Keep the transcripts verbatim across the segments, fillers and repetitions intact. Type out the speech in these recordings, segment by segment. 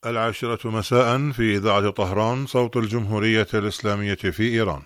العاشرة مساء في إذاعة طهران صوت الجمهورية الإسلامية في إيران.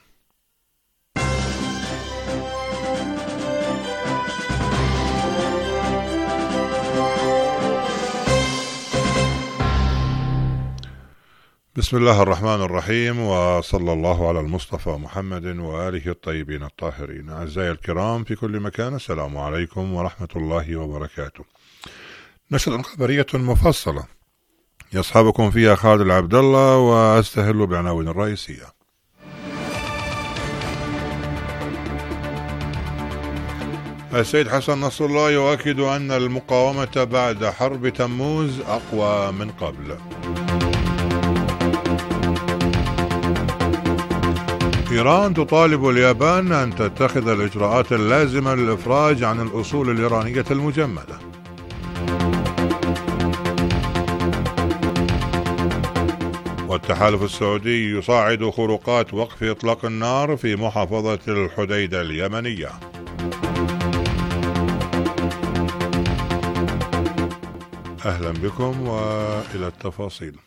بسم الله الرحمن الرحيم، وصلى الله على المصطفى محمد وآله الطيبين الطاهرين. أعزائي الكرام في كل مكان، السلام عليكم ورحمة الله وبركاته. نشرة خبرية مفصلة يصحبكم فيها خالد العبد الله، واستهل بالعناوين الرئيسية. السيد حسن نصر الله يؤكد أن المقاومة بعد حرب تموز أقوى من قبل. إيران تطالب اليابان أن تتخذ الإجراءات اللازمة للإفراج عن الأصول الإيرانية المجمدة. والتحالف السعودي يصاعد خروقات وقف إطلاق النار في محافظة الحديدة اليمنية. أهلا بكم وإلى التفاصيل.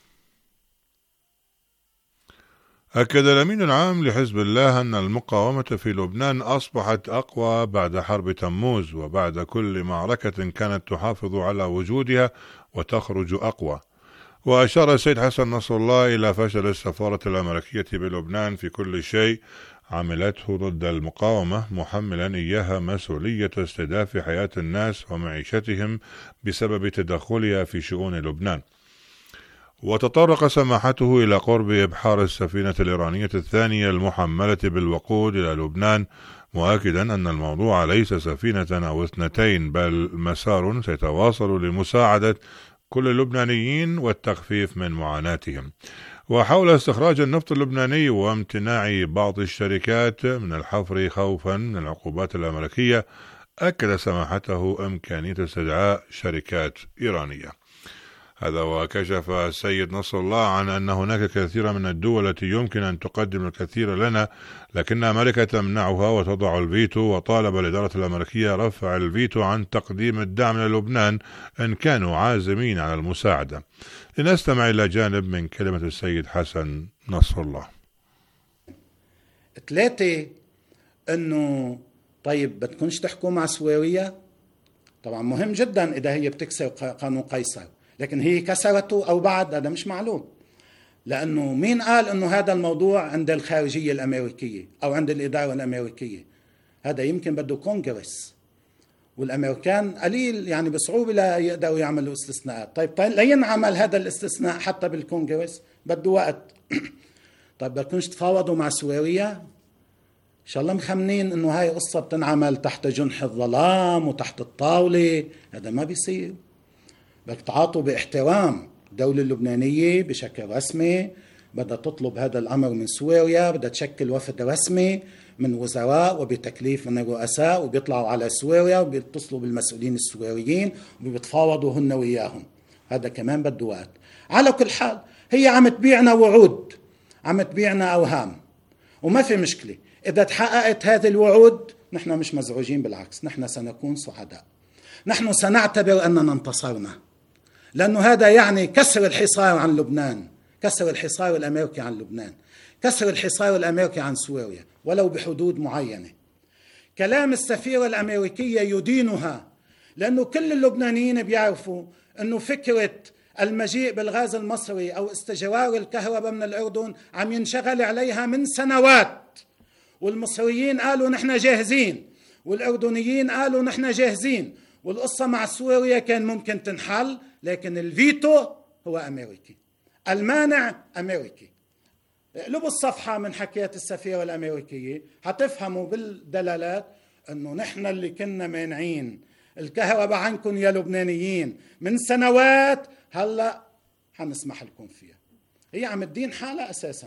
أكد الأمين العام لحزب الله أن المقاومة في لبنان أصبحت أقوى بعد حرب تموز، وبعد كل معركة كانت تحافظ على وجودها وتخرج أقوى. وأشار السيد حسن نصر الله إلى فشل السفارة الأمريكية بلبنان في كل شيء عملته ضد المقاومة، محملا إياها مسؤولية استهداف حياة الناس ومعيشتهم بسبب تدخلها في شؤون لبنان. وتطرق سماحته إلى قرب إبحار السفينة الإيرانية الثانية المحملة بالوقود إلى لبنان، مؤكدا أن الموضوع ليس سفينة أو اثنتين، بل مسار سيتواصل لمساعدة كل اللبنانيين والتخفيف من معاناتهم. وحول استخراج النفط اللبناني وامتناع بعض الشركات من الحفر خوفا من العقوبات الأمريكية، أكد سماحته إمكانية استدعاء شركات إيرانية. هذا وكشف السيد نصر الله عن أن هناك كثير من الدول التي يمكن أن تقدم الكثير لنا، لكن أمريكا تمنعها وتضع الفيتو، وطالب الإدارة الأمريكية رفع الفيتو عن تقديم الدعم للبنان إن كانوا عازمين على المساعدة. لنستمع إلى جانب من كلمة السيد حسن نصر الله. ثلاثة، أنه طيب بدكنش تحكوا مع سويريا؟ طبعا مهم جدا إذا هي بتكسر قانون قيصر، لكن هي كسرته أو بعد هذا مش معلوم، لأنه مين قال أنه هذا الموضوع عند الخارجية الأمريكية أو عند الإدارة الأمريكية؟ هذا يمكن بده كونغرس، والأمريكان قليل يعني بصعوبة لا يقدروا يعملوا استثناءات. طيب, طيب لين عمل هذا الاستثناء حتى بالكونغرس بده وقت. طيب بدكنش تفاوضوا مع سوريا؟ إن شاء الله مخمنين أنه هاي قصة بتنعمل تحت جنح الظلام وتحت الطاولة. هذا ما بيصير. بدك تعاطوا باحترام. الدولة اللبنانية بشكل رسمي بدها تطلب هذا الأمر من سوريا، بدها تشكل وفد رسمي من وزراء وبتكليف من الرؤساء، وبيطلعوا على سوريا وبيتصلوا بالمسؤولين السوريين وبيتفاوضوا هن وياهم. هذا كمان بده وقت. على كل حال هي عم تبيعنا وعود، عم تبيعنا أوهام، وما في مشكلة إذا تحققت هذه الوعود. نحن مش مزعوجين، بالعكس نحن سنكون سعداء. نحن سنعتبر أننا انتصرنا، لأنه هذا يعني كسر الحصار عن لبنان، كسر الحصار الأمريكي عن لبنان، كسر الحصار الأمريكي عن سوريا ولو بحدود معينة. كلام السفيرة الأمريكية يدينها، لأنه كل اللبنانيين بيعرفوا أنه فكرة المجيء بالغاز المصري أو استجوار الكهرباء من الأردن عم ينشغل عليها من سنوات، والمصريين قالوا نحن جاهزين، والأردنيين قالوا نحن جاهزين، والقصة مع سوريا كان ممكن تنحل، لكن الفيتو هو أمريكي، المانع أمريكي. اقلبوا الصفحة من حكاية السفيرة الأمريكية حتفهموا بالدلالات أنه نحن اللي كنا مانعين الكهرباء عنكم يا لبنانيين من سنوات، هلأ حنسمح لكم فيها. هي عم تدين حالها أساساً.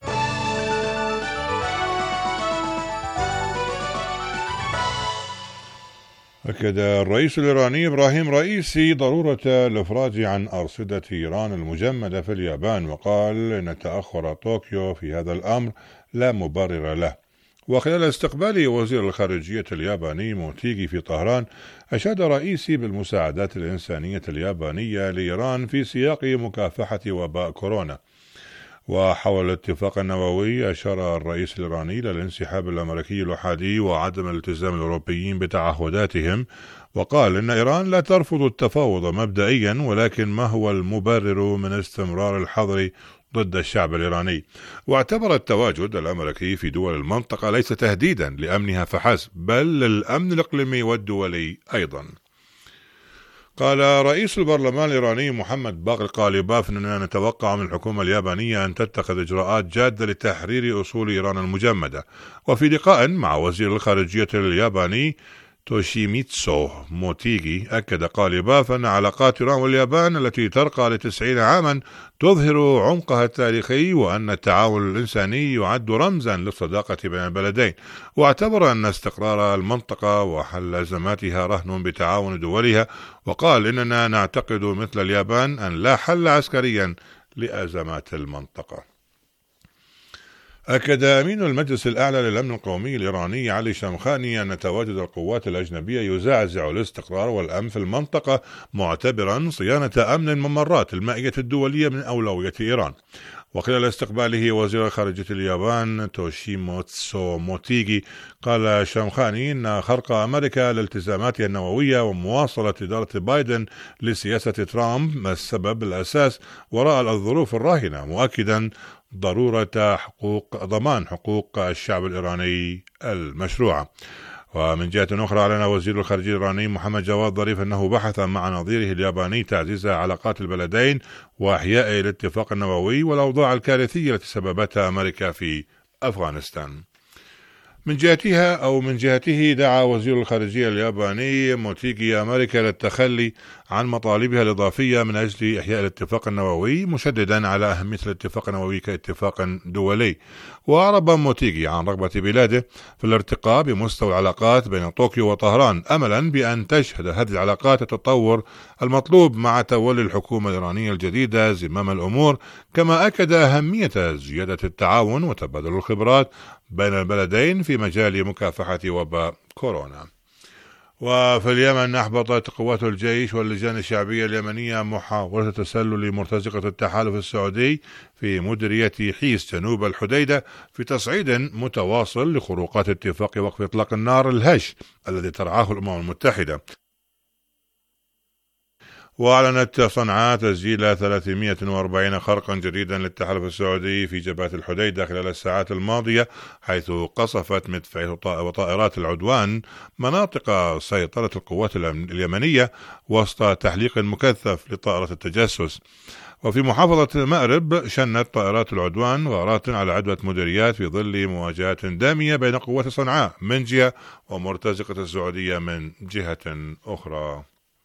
أكد الرئيس الإيراني إبراهيم رئيسي ضرورة الإفراج عن أرصدة إيران المجمدة في اليابان، وقال إن تأخر طوكيو في هذا الأمر لا مبرر له. وخلال استقبال وزير الخارجية الياباني موتيغي في طهران، أشاد رئيسي بالمساعدات الإنسانية اليابانية لإيران في سياق مكافحة وباء كورونا. وحول الاتفاق النووي، أشار الرئيس الإيراني إلى الانسحاب الأمريكي الأحادي وعدم الالتزام الأوروبيين بتعهداتهم، وقال إن إيران لا ترفض التفاوض مبدئيا، ولكن ما هو المبرر من استمرار الحظر ضد الشعب الإيراني. واعتبر التواجد الأمريكي في دول المنطقة ليس تهديدا لأمنها فحسب، بل للأمن الإقليمي والدولي أيضا. قال رئيس البرلمان الإيراني محمد باقر قالباف أننا نتوقع من الحكومة اليابانية أن تتخذ إجراءات جادة لتحرير أصول إيران المجمدة. وفي لقاء مع وزير الخارجية الياباني توشيميتسو موتيغي، أكد قالباف أن علاقات إيران واليابان التي ترقى لتسعين عاما تظهر عمقها التاريخي، وأن التعاون الإنساني يعد رمزا للصداقة بين البلدين. واعتبر أن استقرار المنطقة وحل أزماتها رهن بتعاون دولها، وقال إننا نعتقد مثل اليابان أن لا حل عسكريا لأزمات المنطقة. أكد أمين المجلس الأعلى للأمن القومي الإيراني علي شمخاني أن تواجد القوات الأجنبية يزعزع الاستقرار والأمن في المنطقة، معتبرا صيانة أمن الممرات المائية الدولية من أولوية إيران. وخلال استقباله وزير خارجية اليابان توشيموتسو موتيغي، قال شمخاني إن خرق أمريكا لالتزاماتها النووية ومواصلة إدارة بايدن لسياسة ترامب ما السبب الأساس وراء الظروف الراهنة، مؤكدا ضرورة حقوق ضمان حقوق الشعب الإيراني المشروعة. ومن جهة أخرى، أعلن وزير الخارجية الإيراني محمد جواد ظريف أنه بحث مع نظيره الياباني تعزيز علاقات البلدين وإحياء الاتفاق النووي والأوضاع الكارثية التي سببتها أمريكا في أفغانستان. من جهتها أو من جهته دعا وزير الخارجية الياباني موتيغي أمريكا للتخلي عن مطالبها الإضافية من أجل إحياء الاتفاق النووي، مشددا على أهمية الاتفاق النووي كاتفاق دولي. وأعرب موتيغي عن رغبة بلاده في الارتقاء بمستوى العلاقات بين طوكيو وطهران، أملا بأن تشهد هذه العلاقات التطور المطلوب مع تولي الحكومة الإيرانية الجديدة زمام الأمور. كما أكد أهمية زيادة التعاون وتبادل الخبرات بين البلدين في مجال مكافحة وباء كورونا. وفي اليمن، أحبطت قوات الجيش واللجان الشعبية اليمنية محاولة تسلل مرتزقة التحالف السعودي في مديرية حيس جنوب الحديدة في تصعيد متواصل لخروقات اتفاق وقف إطلاق النار الهش الذي ترعاه الأمم المتحدة. وأعلنت صنعاء تسجيل ثلاثمائة وأربعين خرقا جديدا للتحالف السعودي في جبهة الحديدة خلال الساعات الماضية، حيث قصفت مدفعية وطائرات العدوان مناطق سيطرة القوات اليمنية وسط تحليق مكثف لطائرة التجسس. وفي محافظة مأرب، شنت طائرات العدوان غارات على عدة مديريات في ظل مواجهات دامية بين قوات صنعاء من جهة ومرتزقة السعودية من جهة أخرى.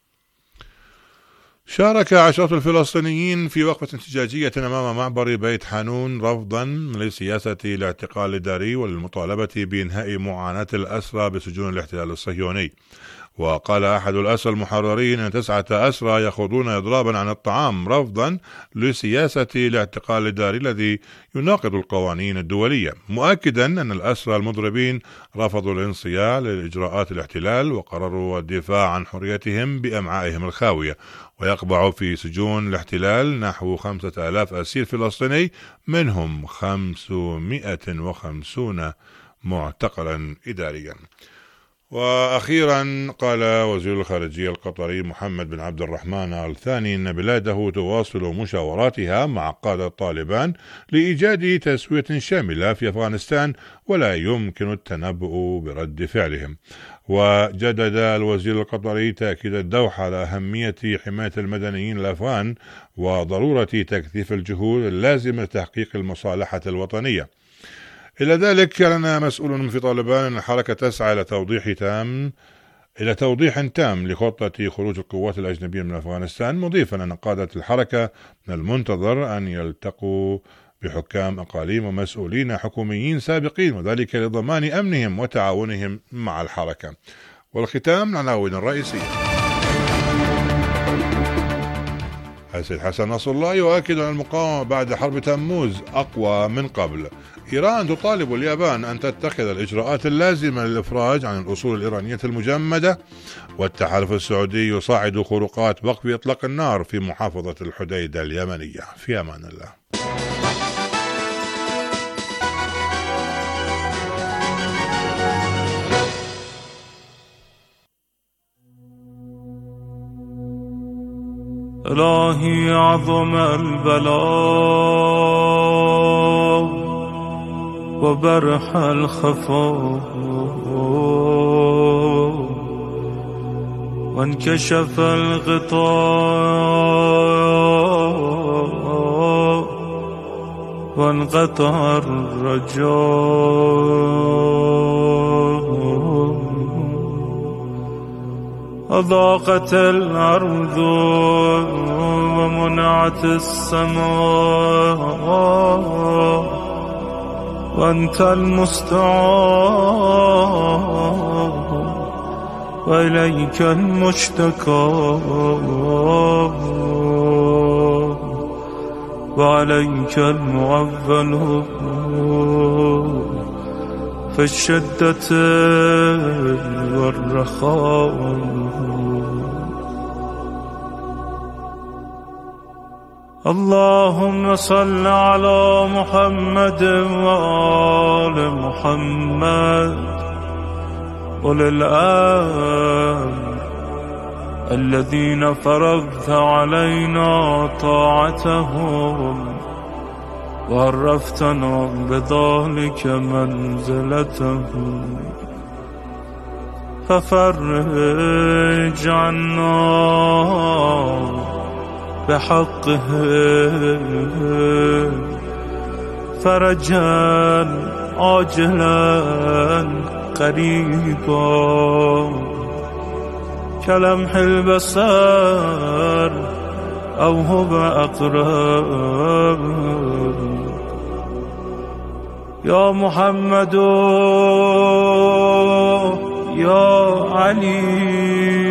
شارك عشرات الفلسطينيين في وقفة احتجاجية أمام معبر بيت حانون رفضا لسياسة الاعتقال الإداري والمطالبة بإنهاء معاناة الأسرى بسجون الاحتلال الصهيوني. وقال أحد الأسرى المحررين أن تسعة أسرى يخوضون إضرابا عن الطعام رفضا لسياسة الاعتقال الإداري الذي يناقض القوانين الدولية، مؤكدا أن الأسرى المضربين رفضوا الانصياع لإجراءات الاحتلال وقرروا الدفاع عن حريتهم بأمعائهم الخاوية. ويقبع في سجون الاحتلال نحو خمسة آلاف أسير فلسطيني، منهم خمسمائة وخمسين معتقلا إداريا. وأخيرا، قال وزير الخارجية القطري محمد بن عبد الرحمن آل ثاني إن بلاده تواصل مشاوراتها مع قادة طالبان لإيجاد تسوية شاملة في أفغانستان، ولا يمكن التنبؤ برد فعلهم. وجدد الوزير القطري تأكيد الدوحة على أهمية حماية المدنيين الأفغان وضرورة تكثيف الجهود اللازمة لتحقيق المصالحة الوطنية. إلى ذلك، كان مسؤول في طالبان أن الحركة تسعى إلى توضيح تام إلى توضيح تام لخطة خروج القوات الأجنبية من أفغانستان، مضيفا أن قادة الحركة من المنتظر أن يلتقوا بحكام أقاليم ومسؤولين حكوميين سابقين، وذلك لضمان أمنهم وتعاونهم مع الحركة. والختام العناوين الرئيسية. السيد حسن نصر الله يؤكد أن المقاومة بعد حرب تموز أقوى من قبل. إيران تطالب اليابان أن تتخذ الإجراءات اللازمة للإفراج عن الأصول الإيرانية المجمدة، والتحالف السعودي يصاعد خروقات وقف إطلاق النار في محافظة الحديدة اليمنية. في أمان الله. إلهي عظم البلاء وبرح الخفاء وانكشف الغطاء وانقطع الرجاء أضاقت الأرض ومنعت السماء وأنت المستعان وإليك المشتكى وعليك المعول في الشدة والرخاء. اللهم صل على محمد وآل محمد أولي الأمر الذين فرضت علينا طاعتهم وعرفتنا بذلك منزلتهم، ففرج عنا بحقه فرجا عاجلا قريبا كلمح البصر أو هو أقرب. يا محمد يا علي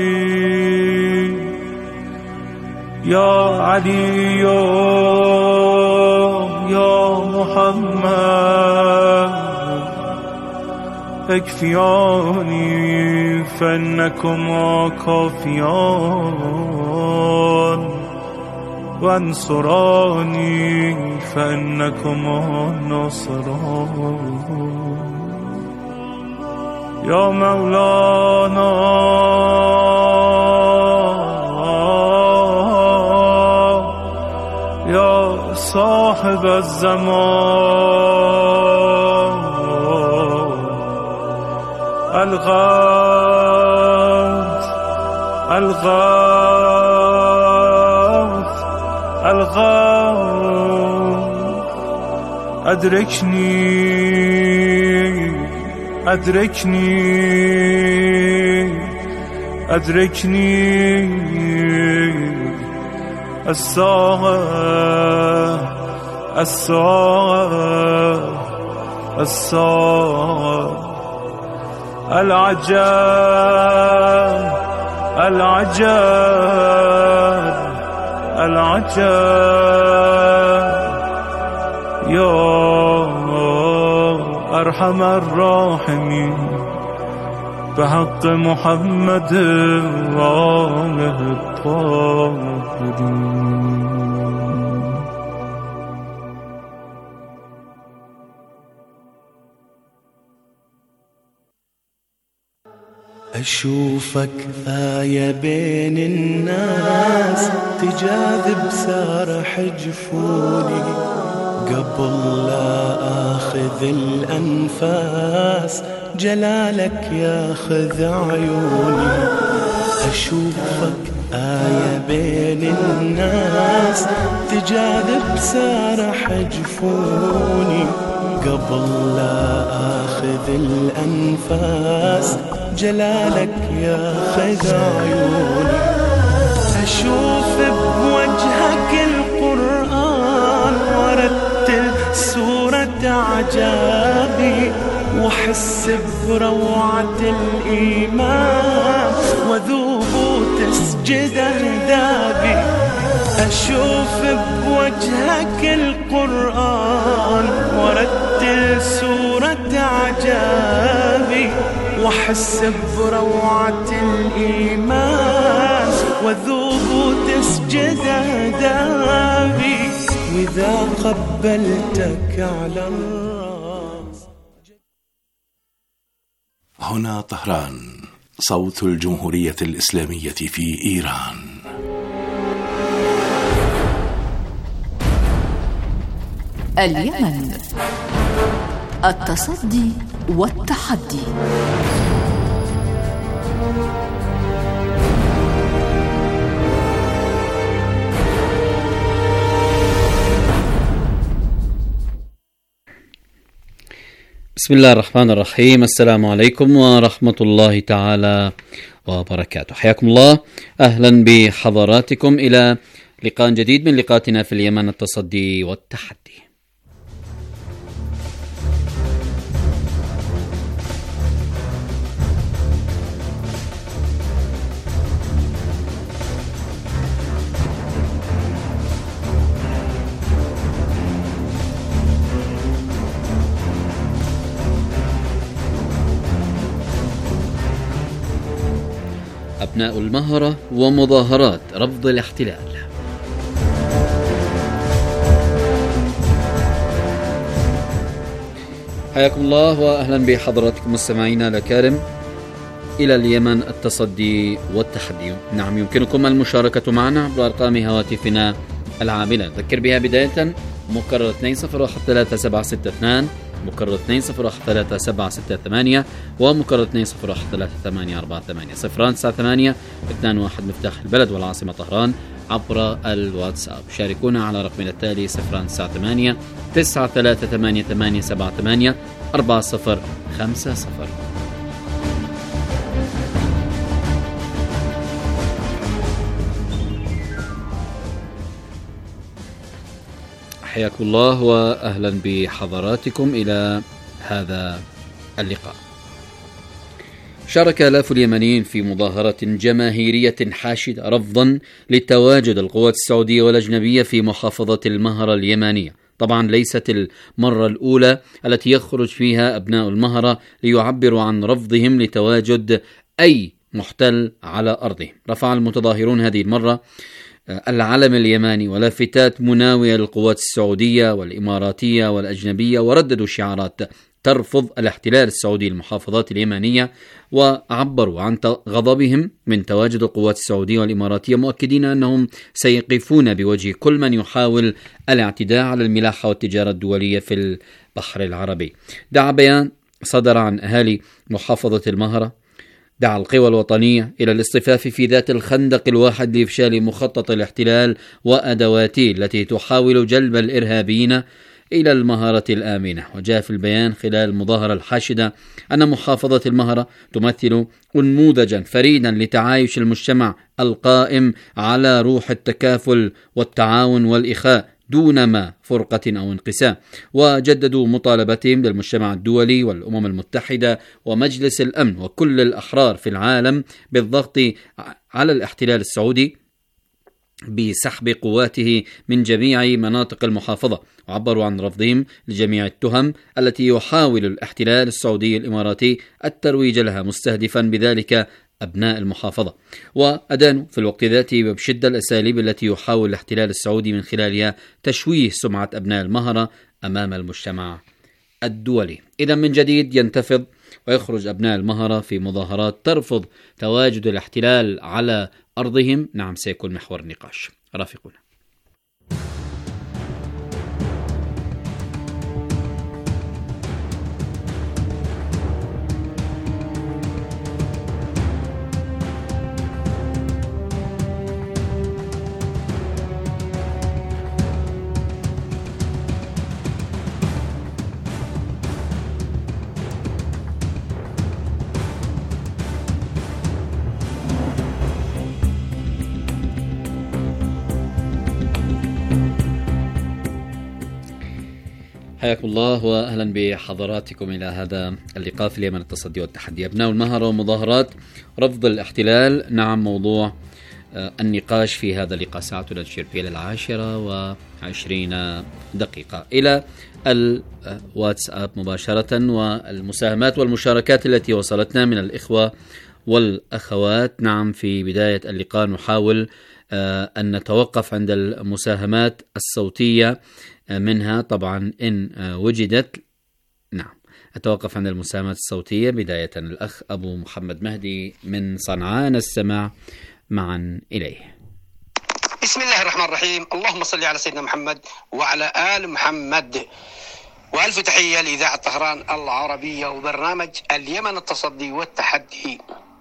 يا علي يا محمد اكفياني فإنكما كافيان وانصراني فإنكما ناصران. يا مولانا يا صاحب الزمان الغوث الغوث الغوث أدركني أدركني أدركني الساعة الساعة الساعة العجاب العجاب العجاب. يا أرحم الراحمين بحق محمد وآله الطاهرين. أشوفك آية بين الناس تجاذب سارح جفوني قبل لا آخذ الأنفاس جلالك ياخذ عيوني. أشوفك آية بين الناس تجاذب سارح جفوني قبل لا آخذ الأنفاس جلالك ياخذ عيوني. أشوف بوجهك القرآن ورتل سورة عجابي وحس بروعة الإيمان وذوب تسجد أهدابي. أشوف بوجهك القرآن ورتل سورة عجابي وأحس بروعة الإيمان وذوب تسجد أهدابي وإذا قبلتك على الرأس. هنا طهران، صوت الجمهورية الإسلامية في إيران. اليمن، التصدي والتحدي. بسم الله الرحمن الرحيم. السلام عليكم ورحمة الله تعالى وبركاته. حياكم الله، أهلا بحضراتكم إلى لقاء جديد من لقاءاتنا في اليمن، التصدي والتحدي. أبناء المهرة ومظاهرات رفض الاحتلال. حياكم الله وأهلا بحضراتكم مستمعينا الأكارم إلى اليمن، التصدي والتحدي. نعم، يمكنكم المشاركة معنا عبر أرقام هواتفنا العاملة. نذكر بها بداية مكرر اثنين صفر واحد ثلاثة سبعة ستة اثنين، مكرر اثنين صفر واحد ثلاثة سبعة ستة ثمانية، ومكرر اثنين صفر واحد ثلاثة ثمانية أربعة ثمانية صفران تسعة ثمانية اثنان واحد مفتاح البلد والعاصمة طهران عبر الواتساب. شاركونا على رقمنا التالي صفران تسعة ثمانية تسعة ثلاثة ثمانية ثمانية سبعة ثمانية أربعة صفر خمسة صفر. حياكم الله وأهلا بحضراتكم إلى هذا اللقاء. شارك آلاف اليمنيين في مظاهرة جماهيرية حاشدة رفضا لتواجد القوات السعودية والأجنبية في محافظة المهرة اليمنية. طبعا ليست المرة الأولى التي يخرج فيها أبناء المهرة ليعبروا عن رفضهم لتواجد أي محتل على أرضهم. رفع المتظاهرون هذه المرة العلم اليماني ولافتات مناوية للقوات السعودية والإماراتية والأجنبية، ورددوا شعارات ترفض الاحتلال السعودي للمحافظات اليمنية، وعبروا عن غضبهم من تواجد القوات السعودية والإماراتية، مؤكدين أنهم سيقفون بوجه كل من يحاول الاعتداء على الملاحة والتجارة الدولية في البحر العربي. دعا بيان صدر عن أهالي محافظة المهرة، دعا القوى الوطنية إلى الاصطفاف في ذات الخندق الواحد لإفشال مخطط الاحتلال وأدواته التي تحاول جلب الإرهابيين إلى المهرة الآمنة. وجاء في البيان خلال المظاهرة الحاشدة أن محافظة المهرة تمثل نموذجا فريدا لتعايش المجتمع القائم على روح التكافل والتعاون والإخاء دون ما فرقة أو انقسام. وجددوا مطالبتهم للمجتمع الدولي والأمم المتحدة ومجلس الأمن وكل الأحرار في العالم بالضغط على الاحتلال السعودي بسحب قواته من جميع مناطق المحافظة. وعبروا عن رفضهم لجميع التهم التي يحاول الاحتلال السعودي الإماراتي الترويج لها، مستهدفا بذلك أبناء المحافظة. وأدانوا في الوقت ذاته بشدة الأساليب التي يحاول الاحتلال السعودي من خلالها تشويه سمعة أبناء المهرة أمام المجتمع الدولي. إذا من جديد ينتفض ويخرج أبناء المهرة في مظاهرات ترفض تواجد الاحتلال على أرضهم. نعم، سيكون محور النقاش. رافقونا. حياكم الله وأهلا بحضراتكم إلى هذا اللقاء في اليمن، التصدي والتحدي. أبناء المهرة ومظاهرات رفض الاحتلال. نعم، موضوع النقاش في هذا اللقاء. ساعتنا تشير إلى العاشرة وعشرين دقيقة. إلى الواتساب مباشرة والمساهمات والمشاركات التي وصلتنا من الإخوة والأخوات. نعم، في بداية اللقاء نحاول أن نتوقف عند المساهمات الصوتية منها طبعا إن وجدت. نعم، أتوقف عند المساهمات الصوتية. بداية الأخ أبو محمد مهدي من صنعاء، نستمع معا إليه. بسم الله الرحمن الرحيم. اللهم صل على سيدنا محمد وعلى آل محمد، وألف تحية لإذاعة طهران العربية وبرنامج اليمن التصدي والتحدي.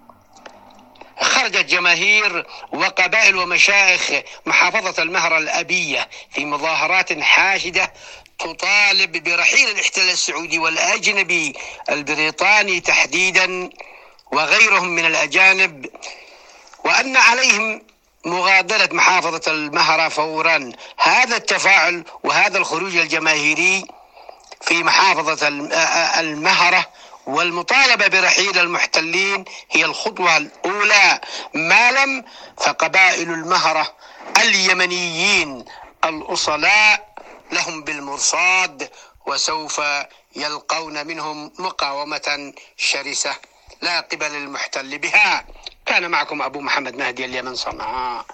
خرجت جماهير وقبائل ومشايخ محافظة المهرة الأبية في مظاهرات حاشدة تطالب برحيل الاحتلال السعودي والأجنبي البريطاني تحديدا وغيرهم من الأجانب، وأن عليهم مغادرة محافظة المهرة فورا. هذا التفاعل وهذا الخروج الجماهيري في محافظة المهرة والمطالبة برحيل المحتلين هي الخطوة الأولى، ما لم فقبائل المهرة اليمنيين الأصلاء لهم بالمرصاد، وسوف يلقون منهم مقاومة شرسة لا قبل المحتل بها. كان معكم أبو محمد مهدي، اليمن، صنعاء.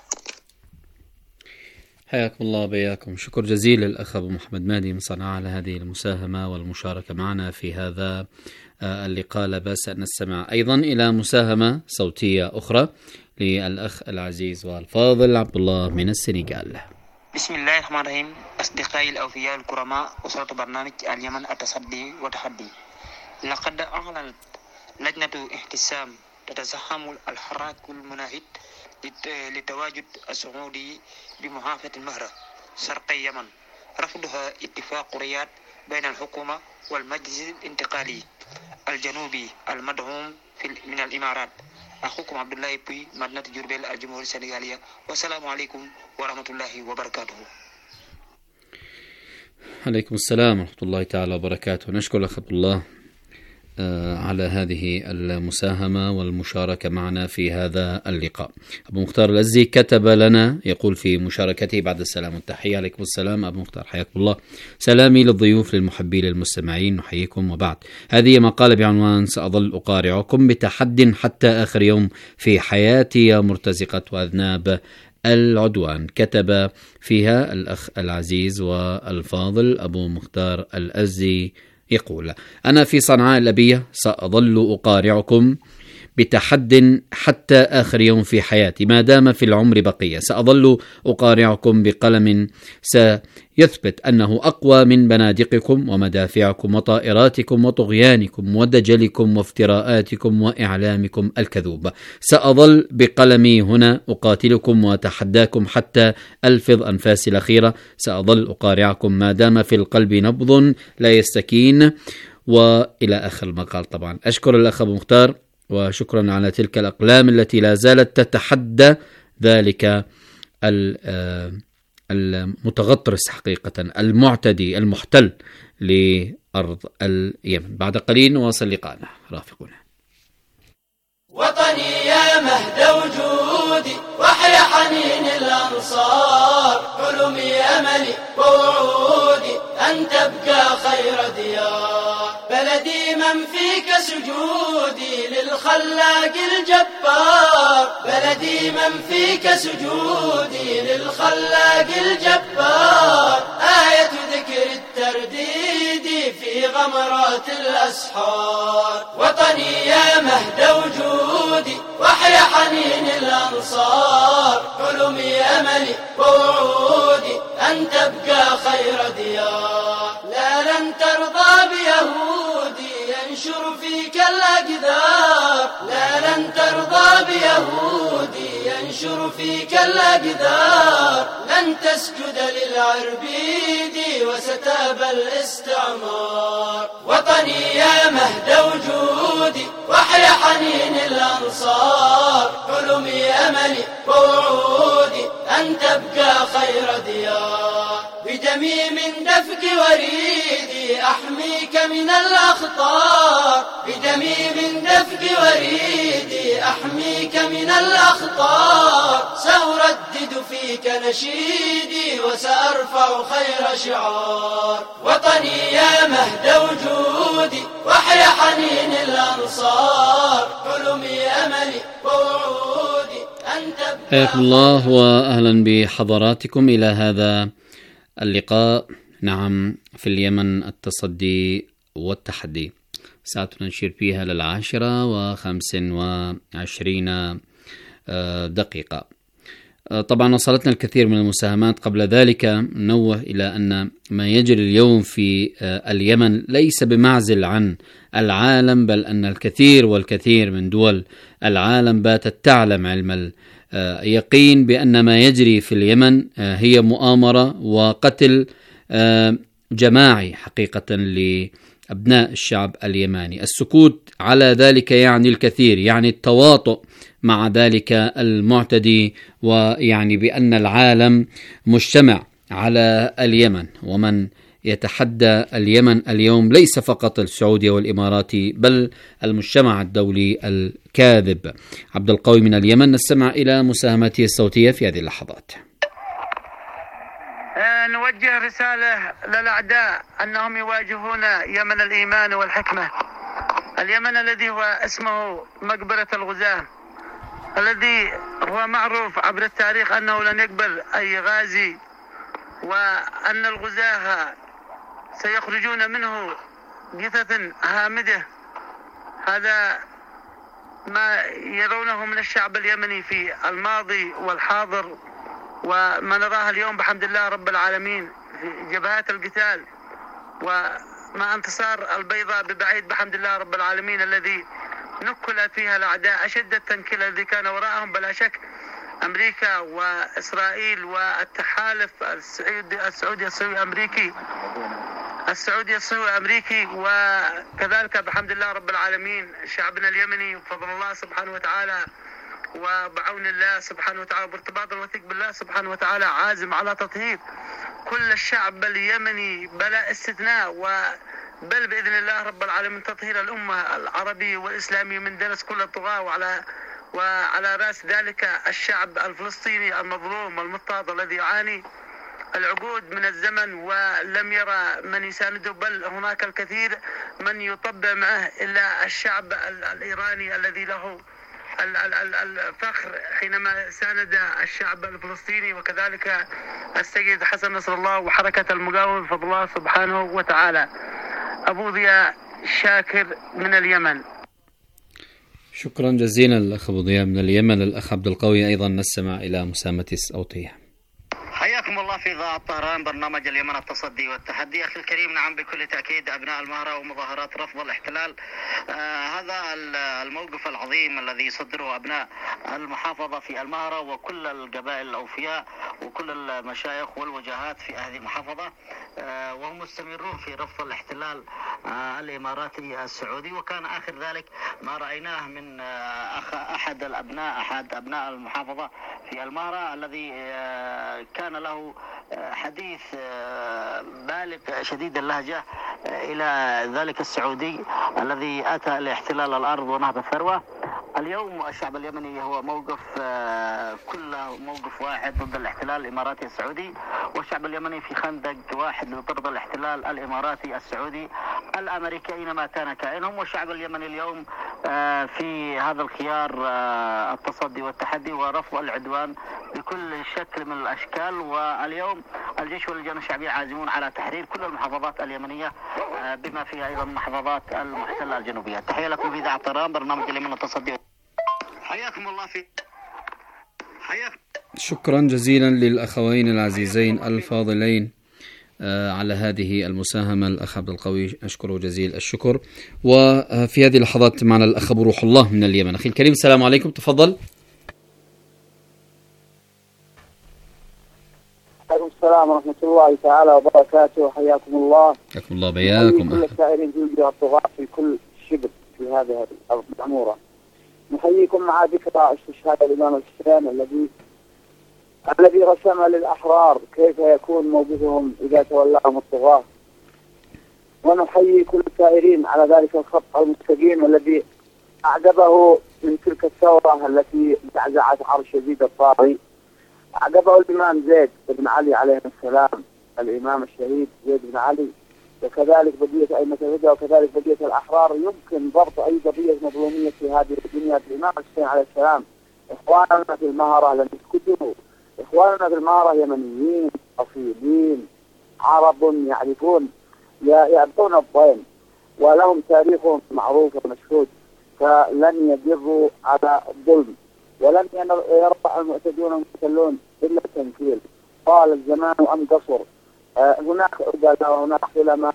حياكم الله بياكم. شكر جزيل للأخ أبو محمد مهدي من صنعاء على هذه المساهمة والمشاركة معنا في هذا اللقاء. لا بأس أن نستمع أيضا إلى مساهمة صوتية أخرى للأخ العزيز والفاضل عبد الله من السنغال. بسم الله الرحمن الرحيم. أصدقائي الأوفياء الكرماء، أسرة برنامج اليمن التصدي والتحدي، لقد أعلنت لجنة احتسام تتزعم الحراك المناهض لتواجد السعودي بمحافظة المهرة شرقي اليمن رفضها اتفاق رياض بين الحكومة والمجلس الانتقالي الجنوبي المدعوم من الإمارات. أخوكم عبد الله بي، مدينة جربيل، الجمهورية السنغالية، والسلام عليكم ورحمة الله وبركاته. عليكم السلام ورحمة الله تعالى وبركاته. نشكر أخ عبد الله على هذه المساهمة والمشاركة معنا في هذا اللقاء. أبو مختار الأزي كتب لنا يقول في مشاركته بعد السلام والتحية. عليكم السلام أبو مختار، حياكم الله. سلامي للضيوف للمحبين للمستمعين، نحييكم. وبعد، هذه مقالة بعنوان سأظل أقارعكم بتحد حتى آخر يوم في حياتي يا مرتزقة وأذناب العدوان. كتب فيها الأخ العزيز والفاضل أبو مختار الأزي يقول: أنا في صنعاء الأبية سأظل أقارعكم بتحد حتى آخر يوم في حياتي ما دام في العمر بقية. سأظل أقارعكم بقلم سيثبت أنه أقوى من بنادقكم ومدافعكم وطائراتكم وطغيانكم ودجلكم وافتراءاتكم وإعلامكم الكذوب. سأظل بقلمي هنا أقاتلكم وأتحداكم حتى ألفظ أنفاسي الأخيرة. سأظل أقارعكم ما دام في القلب نبض لا يستكين، وإلى آخر المقال. طبعا أشكر الأخ أبو مختار، وشكرا على تلك الأقلام التي لا زالت تتحدى ذلك المتغطرس حقيقة، المعتدي المحتل لأرض اليمن. بعد قليل نواصل لقاءنا، رافقونا. وطني يا مهد وجودي وحيا حنين الأنصار، حلمي أملي ووعودي أن تبقى خير ديار، بلدي من فيك سجودي للخلاق الجبار، بلدي من فيك سجودي للخلاق الجبار، آية ذكر الترديد في غمرات الأسحار. وطني يا مهد وجودي وحيا حنين الأنصار، حلمي أملي ووعودي أن تبقى خير ديار، لا لن ترضى بيهودي ينشر فيك الأقدار، لا لن ترضى بيهودي ينشر فيك الأقدار، لن تسجد للعربيد وستاب الاستعمار. وطني يا مهد وجودي وحيا حنين الأنصار، حلمي أملي ووعودي أن تبقى خير ديار، بدمي من دفك وريدي أحميك من الأخطار، بدمي من دفك وريدي أحميك من الأخطار، سأردد فيك نشيدي وسأرفع خير شعار. وطني يا مهد وجودي وحي حنين الأنصار، حلمي أملي ووعودي أن تبقى. حياكم الله وأهلا بحضراتكم إلى هذا اللقاء. نعم، في اليمن التصدي والتحدي، ساعتنا نشير فيها للعاشرة وخمس وعشرين دقيقة. طبعا وصلتنا الكثير من المساهمات. قبل ذلك ننوه إلى أن ما يجري اليوم في اليمن ليس بمعزل عن العالم، بل أن الكثير والكثير من دول العالم باتت تعلم علم اليقين بأن ما يجري في اليمن هي مؤامرة وقتل جماعي حقيقة لأبناء الشعب اليماني. السكوت على ذلك يعني الكثير، يعني التواطؤ مع ذلك المعتدي، ويعني بأن العالم مجتمع على اليمن. ومن يتحدى اليمن اليوم ليس فقط السعودي والإماراتي، بل المجتمع الدولي الكاذب. عبد القوي من اليمن، نستمع إلى مساهمته الصوتية في هذه اللحظات. نوجه رسالة للأعداء أنهم يواجهون يمن الإيمان والحكمة، اليمن الذي هو اسمه مقبرة الغزاة، الذي هو معروف عبر التاريخ أنه لن يقبل أي غازي، وأن الغزاة سيخرجون منه جثث هامدة. هذا ما يرونه من الشعب اليمني في الماضي والحاضر، وما نراه اليوم بحمد الله رب العالمين في جبهات القتال، وما انتصار البيضاء ببعيد بحمد الله رب العالمين الذي نكل فيها الأعداء أشد التنكيل الذي كان وراءهم بلا شك أمريكا وإسرائيل والتحالف السعودي السعودي الصهيوني أمريكي السعودي الصهيوني أمريكي، وكذلك بحمد الله رب العالمين شعبنا اليمني بفضل الله سبحانه وتعالى وبعون الله سبحانه وتعالى وبارتباط الوثيق بالله سبحانه وتعالى عازم على تطهير كل الشعب اليمني بلا استثناء، بل بإذن الله رب العالمين تطهير الأمة العربية والإسلامية من دنس كل الطغاة، وعلى وعلى رأس ذلك الشعب الفلسطيني المظلوم المضطهد الذي يعاني العقود من الزمن ولم يرى من يسانده، بل هناك الكثير من يطبع معه إلا الشعب الإيراني الذي له الفخر حينما ساند الشعب الفلسطيني، وكذلك السيد حسن نصر الله وحركة المقاومة بفضل الله سبحانه وتعالى. أبو ضياء شاكر من اليمن. شكرا جزيلا الأخ أبو ضياء من اليمن. الأخ عبد القوي أيضا نستمع إلى مساهمته الصوتية. حياكم الله في إذاعة طهران، برنامج اليمن التصدي والتحدي. أخي الكريم، نعم بكل تأكيد أبناء المهرة ومظاهرات رفض الاحتلال، آه هذا الموقف العظيم الذي يصدره أبناء المحافظة في المهرة وكل القبائل الأوفياء وكل المشايخ والوجهات في هذه المحافظة، آه وهم مستمرون في رفض الاحتلال آه الإماراتي السعودي. وكان آخر ذلك ما رأيناه من آه أخ أحد الأبناء أحد أبناء المحافظة في المهرة الذي آه كان له حديث بالغ شديد اللهجة إلى ذلك السعودي الذي أتى لاحتلال الأرض ونهب الثروة. اليوم الشعب اليمني هو موقف كله موقف واحد ضد الاحتلال الإماراتي السعودي، والشعب اليمني في خندق واحد ضد الاحتلال الإماراتي السعودي الأمريكي أينما كان كائنهم. والشعب اليمني اليوم في هذا الخيار التصدي والتحدي ورفض العدوان بكل شكل من الأشكال. واليوم الجيش واللجان الشعبية عازمون على تحرير كل المحافظات اليمنية بما فيها أيضا محافظات المحتلة الجنوبية. تحية لكم في إذاعة طهران، برنامج اليمن التصدي. حياكم الله في حياكم. شكرا جزيلا للأخوين العزيزين الفاضلين على هذه المساهمة. الأخ عبد القوي أشكره جزيل الشكر. وفي هذه اللحظات معنا الأخ أبو روح الله من اليمن. أخي الكريم، السلام عليكم، تفضل. عليكم السلام ورحمة الله تعالى وبركاته. حياكم الله. حياكم الله بياكم. كل السائرين في الجهة الطغاة في كل شبر في هذه الأرض المعمورة. نحييكم مع ذكرى استشهاد الإمام الحسين الذي الذي رسم للأحرار كيف يكون موقفهم إذا تولاهم الطغاة. ونحيي كل السائرين على ذلك الخط المستقيم الذي أعجبه من تلك الثورة التي زعزعت عرش يزيد الطاغي. أعجبه الإمام زيد بن علي عليه السلام، الإمام الشهيد زيد بن علي، وكذلك بقية أئمة الهدى وكذلك بقية الأحرار. يمكن ضبط أي قضية مظلومية في هذه الدنيا. الإمام الحسين عليه السلام، إخواننا في المهرة لم يسكتوا. إخواننا في المهرة يمنيين أصيلين عرب يعرفون يعرفون الضيم ولهم تاريخ معروف ومشهود، فلن يجروا على الظلم ولن يرفع المعتدون المحتلون إلا التنكيل. طال الزمان أم قصر. آه هناك عدلاء وهناك علماء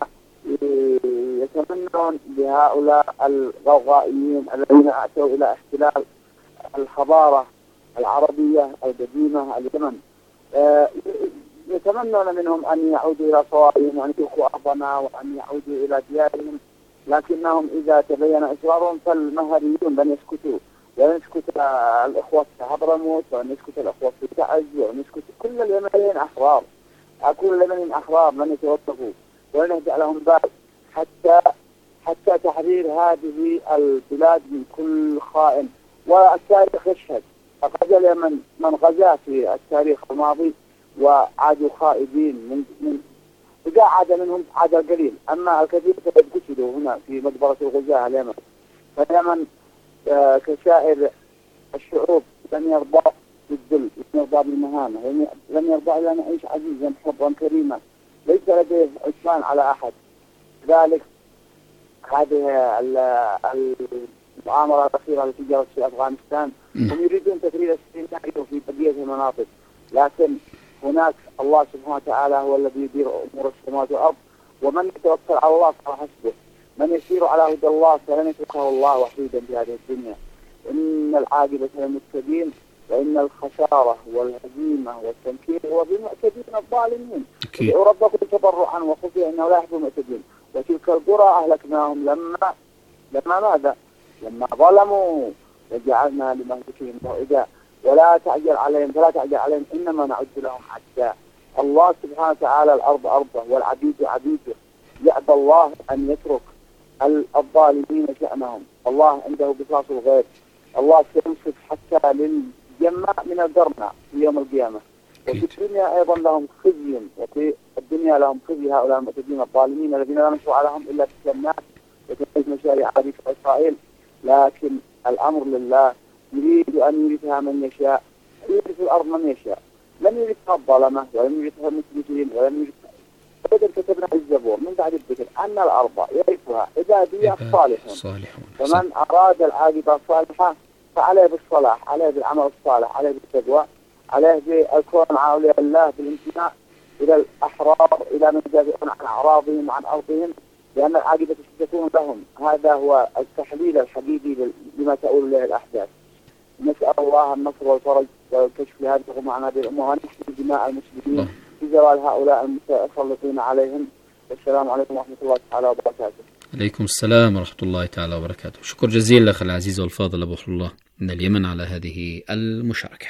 يتمنون بهؤلاء الغوغائيين الذين أتوا إلى احتلال الحضارة العربية القديمة اليمن، آه يتمنون منهم أن يعودوا إلى صوابهم وأن يخوا أرضنا وأن يعودوا إلى ديارهم، لكنهم إذا تبين إصرارهم فالمهريون لن يسكتوا. ولن يسكت الإخوة في حضرموت، ولن يسكت الإخوة في تعز، ولن يسكت كل اليمنيين أحرار. كل اليمنيين أحرار لن يتوقفوا ولن يهدأ لهم بال حتى حتى تحرير هذه البلاد من كل خائن. والتاريخ يشهد، غزا اليمن من غزا في التاريخ الماضي وعادوا خائبين. من من إذا عاد منهم عاد القليل، أما الكثير فقد قتلوا هنا في مقبرة الغزاة اليمن. فاليمن آه كسائر الشعوب لن يرضى بالذل، لن يرضى بالمهانة، لن يرضى إلا أن يعيش عزيزا حرا كريما ليس لديه عثمان على أحد. ذلك هذه المؤامرة الأخيرة التي جرت في أفغانستان، هم يريدون تفريغ السيناريو في بقية المناطق، لكن هناك الله سبحانه وتعالى هو الذي يدير أمور السماوات والأرض، ومن يتوكل على الله فهو حسبه. من يسير على هدى الله فلن يتركه الله وحيدا في هذه الدنيا. إن العاقبة للمتقين وإن الخسارة والهزيمة والتنكيل هو بالمعتدين الظالمين. ادعوا ربكم تضرعا وخفيا إنه لا يحب المعتدين. وتلك القرى أهلكناهم لما لما ماذا؟ لما ظلموا وجعلنا لمهلكهم موعدا ولا تعجل عليهم فلا تعجل عليهم إنما نعد لهم عدا. الله سبحانه وتعالى الأرض أرضه والعبيد عبيده، يأبى الله أن يترك الظالمين شأنهم. الله عنده قصاص الغيب. الله سيمسك حتى للجماء من القرنى في يوم القيامة. وفي الدنيا أيضا لهم خزي، وفي الدنيا لهم خزي هؤلاء المعتدين الظالمين الذين لا مشروع لهم إلا في الناس وتنفيذ مشاريع عبيد إسرائيل. لكن الأمر لله، يريد أن يرثها من يشاء، يرث الأرض من يشاء. لم يرثها الظلمة ولم يرثها المسلمين ولم يرثها. فإذا كتبنا في الزبور من بعد الذكر أن الأرض يرثها عبادي الصالحون. فمن أراد العاقبة الصالحة فعليه بالصلاح، عليه بالعمل الصالح، عليه بالتقوى، عليه بالكون مع أولياء الله، بالانتماء إلى الأحرار، إلى من يدافعون عن أعراضهم وعن أرضهم، لأن العاقبة ستكون لهم. هذا هو التحليل الحقيقي لما تؤول إليه الأحداث. نسأل الله النصر والفرج والكشف لهذه ومعنا هذه الأمة، ونحمي دماء المسلمين في زوال هؤلاء المتسلطين عليهم. والسلام عليكم ورحمة الله تعالى وبركاته. عليكم السلام ورحمة الله تعالى وبركاته. شكر جزيل لك العزيز والفاضل أبو الله من اليمن على هذه المشاركة.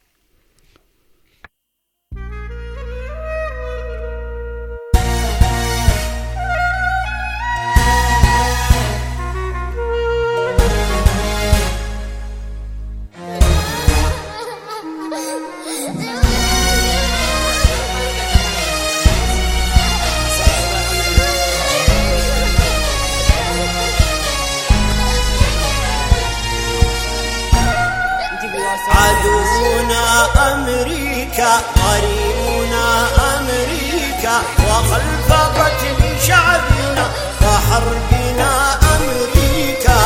عدونا أمريكا، قريبنا أمريكا، وخلف قتل شعبنا وحربنا أمريكا.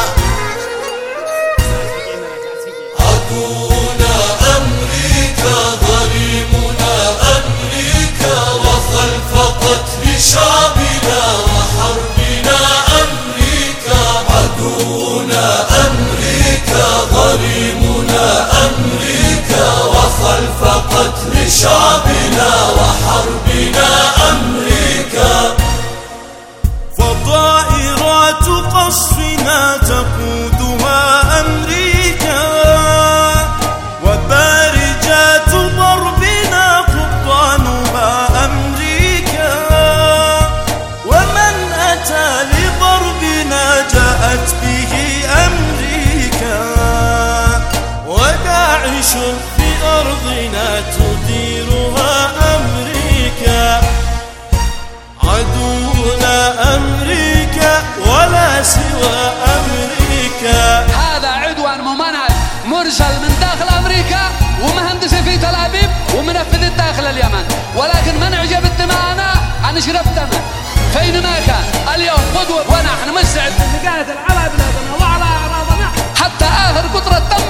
عدونا أمريكا، قريبنا أمريكا، وخلف قتل شعبنا وحربنا أمريكا. عدونا أمريكا، قريبنا أمريكا، وخلف قتل شعبنا وحربنا أمريكا. فالطائرات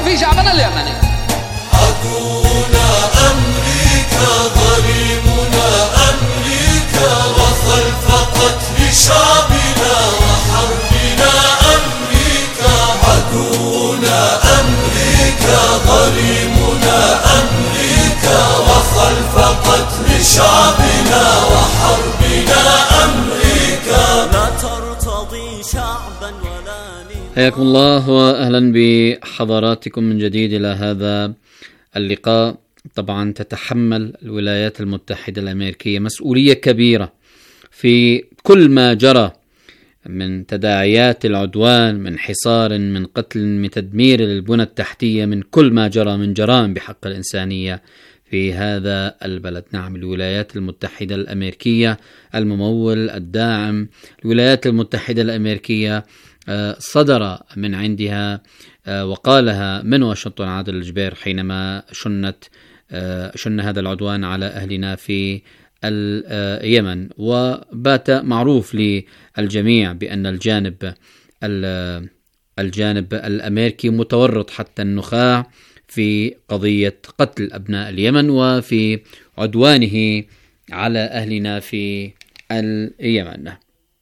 في شعبنا اليمني. عدونا أمريكا ظليمنا أمريكا وخلفقت لشعبنا وحربنا أمريكا. عدونا أمريكا ظليمنا أمريكا وخلفقت لشعبنا وحربنا أمريكا. لا ترتضي شعبا ولا حياكم الله وأهلا بحضراتكم من جديد إلى هذا اللقاء. طبعا تتحمل الولايات المتحدة الأمريكية مسؤولية كبيرة في كل ما جرى من تداعيات العدوان، من حصار، من قتل، من تدمير البنى التحتية، من كل ما جرى من جرائم بحق الإنسانية في هذا البلد. نعم، الولايات المتحدة الأمريكية الممول الداعم، الولايات المتحدة الأمريكية صدر من عندها وقالها من واشنطن عادل الجبير حينما شنت شن هذا العدوان على أهلنا في اليمن. وبات معروف للجميع بأن الجانب الجانب الأمريكي متورط حتى النخاع في قضية قتل أبناء اليمن وفي عدوانه على أهلنا في اليمن.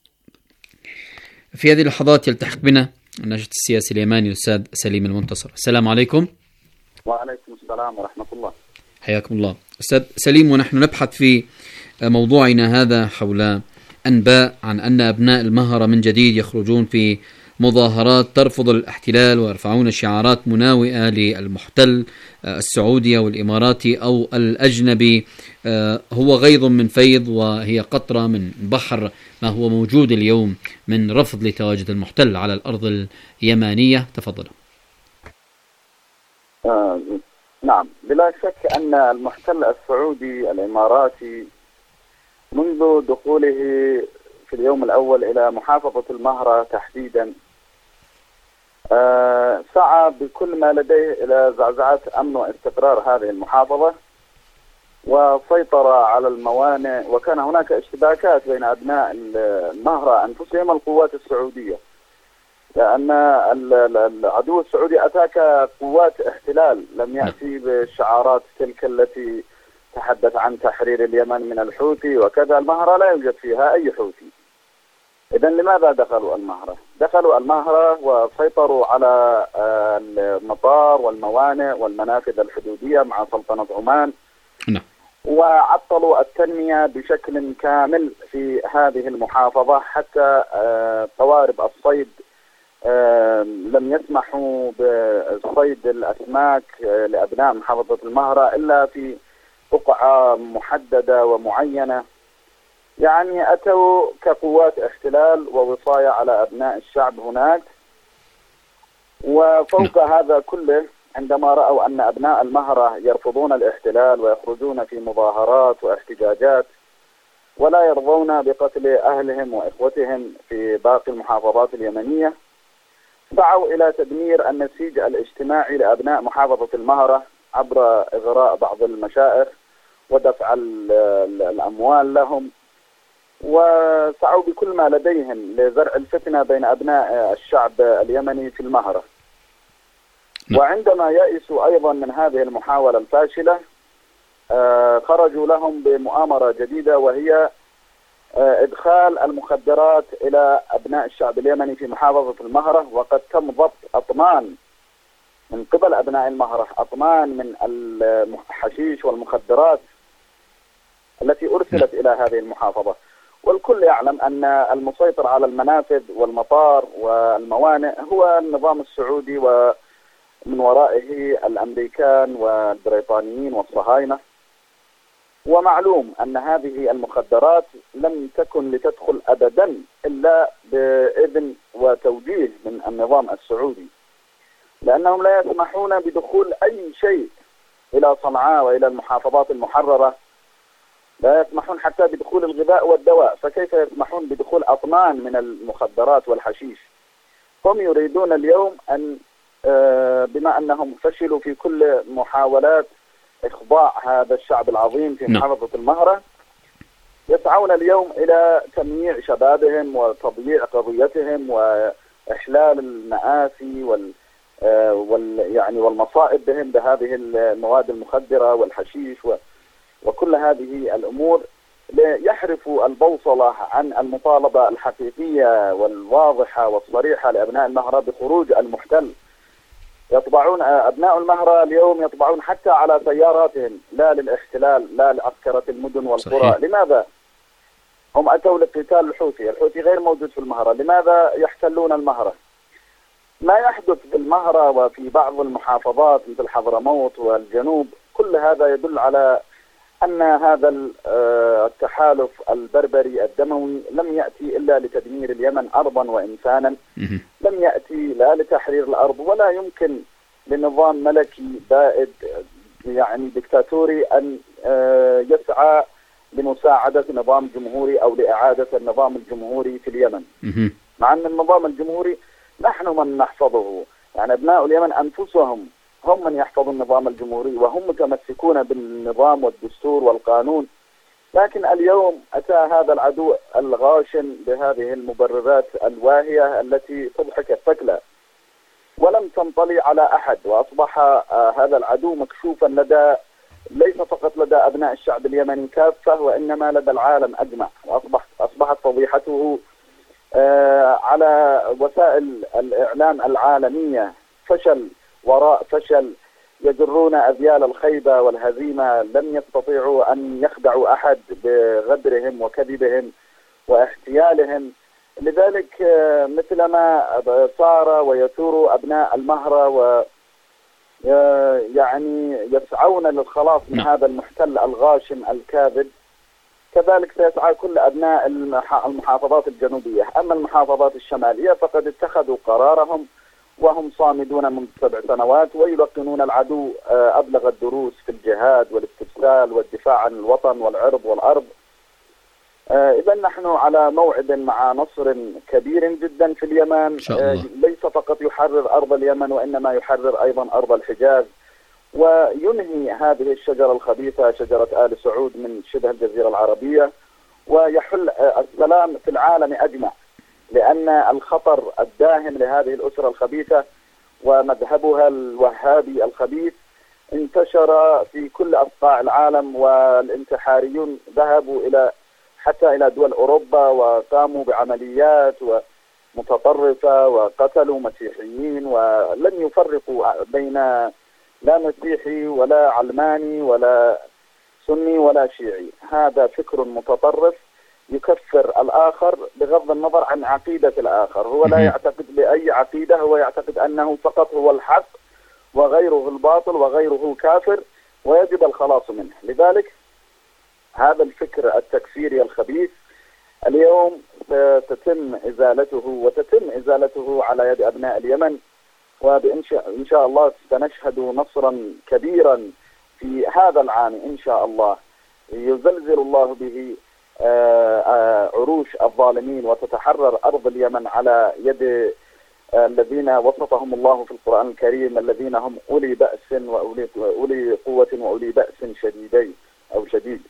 في هذه اللحظات يلتحق بنا الناشط السياسي اليماني الأستاذ سليم المنتصر. السلام عليكم. وعليكم السلام ورحمة الله. حياكم الله أستاذ سليم. ونحن نبحث في موضوعنا هذا حول أنباء عن أن أبناء المهرة من جديد يخرجون في مظاهرات ترفض الاحتلال ويرفعون شعارات مناوئة للمحتل السعودي أو الإماراتي أو الأجنبي. هو غيض من فيض وهي قطرة من بحر ما هو موجود اليوم من رفض لتواجد المحتل على الأرض اليمانية. تفضل. آه نعم، بلا شك أن المحتل السعودي الإماراتي منذ دخوله في اليوم الأول إلى محافظة المهرة تحديدا آه سعى بكل ما لديه إلى زعزعة أمن واستقرار هذه المحافظة، وسيطر على الموانئ، وكان هناك اشتباكات بين أبناء المهرة أنفسهم القوات السعودية، لأن العدو السعودي أتاك قوات احتلال، لم يأتي بالشعارات تلك التي تحدث عن تحرير اليمن من الحوثي وكذا. المهرة لا يوجد فيها أي حوثي. إذن لماذا دخلوا المهرة؟ دخلوا المهرة وسيطروا على المطار والموانئ والمنافذ الحدودية مع سلطنة عمان، وعطلوا التنمية بشكل كامل في هذه المحافظة، حتى قوارب الصيد لم يسمحوا بصيد الأسماك لأبناء محافظة المهرة إلا في بقعة محددة ومعينة. يعني أتوا كقوات احتلال ووصاية على أبناء الشعب هناك. وفوق هذا كله، عندما رأوا أن أبناء المهرة يرفضون الاحتلال ويخرجون في مظاهرات واحتجاجات ولا يرضون بقتل أهلهم وإخوتهم في باقي المحافظات اليمنية، سعوا إلى تدمير النسيج الاجتماعي لأبناء محافظة المهرة عبر إغراء بعض المشائخ ودفع الأموال لهم، وسعوا بكل ما لديهم لزرع الفتنة بين أبناء الشعب اليمني في المهرة. وعندما يئسوا أيضا من هذه المحاولة الفاشلة خرجوا لهم بمؤامرة جديدة، وهي إدخال المخدرات إلى أبناء الشعب اليمني في محافظة المهرة. وقد تم ضبط أطنان من قبل أبناء المهرة، أطنان من الحشيش والمخدرات التي أرسلت إلى هذه المحافظة. والكل يعلم أن المسيطر على المنافذ والمطار والموانئ هو النظام السعودي، ومن ورائه الأمريكان والبريطانيين والصهاينة. ومعلوم أن هذه المخدرات لم تكن لتدخل أبدا إلا بإذن وتوجيه من النظام السعودي، لأنهم لا يسمحون بدخول أي شيء إلى صنعاء وإلى المحافظات المحررة. لا يسمحون حتى بدخول الغذاء والدواء، فكيف يسمحون بدخول أطنان من المخدرات والحشيش؟ هم يريدون اليوم أن بما أنهم فشلوا في كل محاولات إخضاع هذا الشعب العظيم في محافظة المهرة، يسعون اليوم إلى تمييع شبابهم وتضييع قضيتهم وإحلال المآسي وال يعني والمصائب بهم بهذه المواد المخدرة والحشيش وكل هذه الأمور ليحرفوا البوصلة عن المطالبة الحقيقية والواضحة والصريحة لأبناء المهرة بخروج المحتل. يطبعون أبناء المهرة اليوم يطبعون حتى على سياراتهم لا للاحتلال لا لعسكرة المدن والقرى. صحيح. لماذا؟ هم أتوا لقتال الحوثي، الحوثي غير موجود في المهرة، لماذا يحتلون المهرة؟ ما يحدث بالمهرة وفي بعض المحافظات مثل حضرموت والجنوب كل هذا يدل على أن هذا التحالف البربري الدموي لم يأتي إلا لتدمير اليمن أرضا وإنسانا، لم يأتي لا لتحرير الأرض، ولا يمكن لنظام ملكي بائد يعني دكتاتوري أن يسعى لمساعدة نظام جمهوري أو لإعادة النظام الجمهوري في اليمن. مع أن النظام الجمهوري نحن من نحفظه، يعني أبناء اليمن أنفسهم هم من يحفظوا النظام الجمهوري وهم متمسكون بالنظام والدستور والقانون. لكن اليوم أتى هذا العدو الغاشم بهذه المبررات الواهية التي تضحك الثكلى ولم تنطلي على أحد، وأصبح هذا العدو مكشوفا لدى ليس فقط لدى أبناء الشعب اليمني كافة وإنما لدى العالم أجمع، وأصبح أصبحت فضيحته على وسائل الإعلام العالمية فشل وراء فشل، يجرون أذيال الخيبة والهزيمة، لم يستطيعوا أن يخدعوا أحد بغدرهم وكذبهم واحتيالهم. لذلك مثلما صار ويثور أبناء المهرة و يعني يسعون للخلاص من هذا المحتل الغاشم الكاذب، كذلك سيسعى كل أبناء المحافظات الجنوبية. أما المحافظات الشمالية فقد اتخذوا قرارهم وهم صامدون منذ سبع سنوات ويلقنون العدو أبلغ الدروس في الجهاد والاستبسال والدفاع عن الوطن والعرض والأرض. إذا نحن على موعد مع نصر كبير جدا في اليمن، ليس فقط يحرر أرض اليمن وإنما يحرر أيضا أرض الحجاز، وينهي هذه الشجرة الخبيثة شجرة آل سعود من شبه الجزيرة العربية، ويحل السلام في العالم أجمع، لأن الخطر الداهم لهذه الأسرة الخبيثة ومذهبها الوهابي الخبيث انتشر في كل أصقاع العالم، والانتحاريون ذهبوا إلى حتى إلى دول أوروبا وقاموا بعمليات متطرفة وقتلوا مسيحيين، ولم يفرقوا بين لا مسيحي ولا علماني ولا سني ولا شيعي. هذا فكر متطرف يكفر الآخر بغض النظر عن عقيدة الآخر، هو لا يعتقد بأي عقيدة، هو يعتقد أنه فقط هو الحق وغيره الباطل وغيره كافر ويجب الخلاص منه. لذلك هذا الفكر التكفيري الخبيث اليوم تتم إزالته وتتم إزالته على يد أبناء اليمن، وإن شاء الله سنشهد نصرا كبيرا في هذا العام إن شاء الله يزلزل الله به عروش الظالمين، وتتحرر أرض اليمن على يد الذين وصفهم الله في القرآن الكريم الذين هم أولي بأس وأولي قوة وأولي بأس شديدين أو شديد.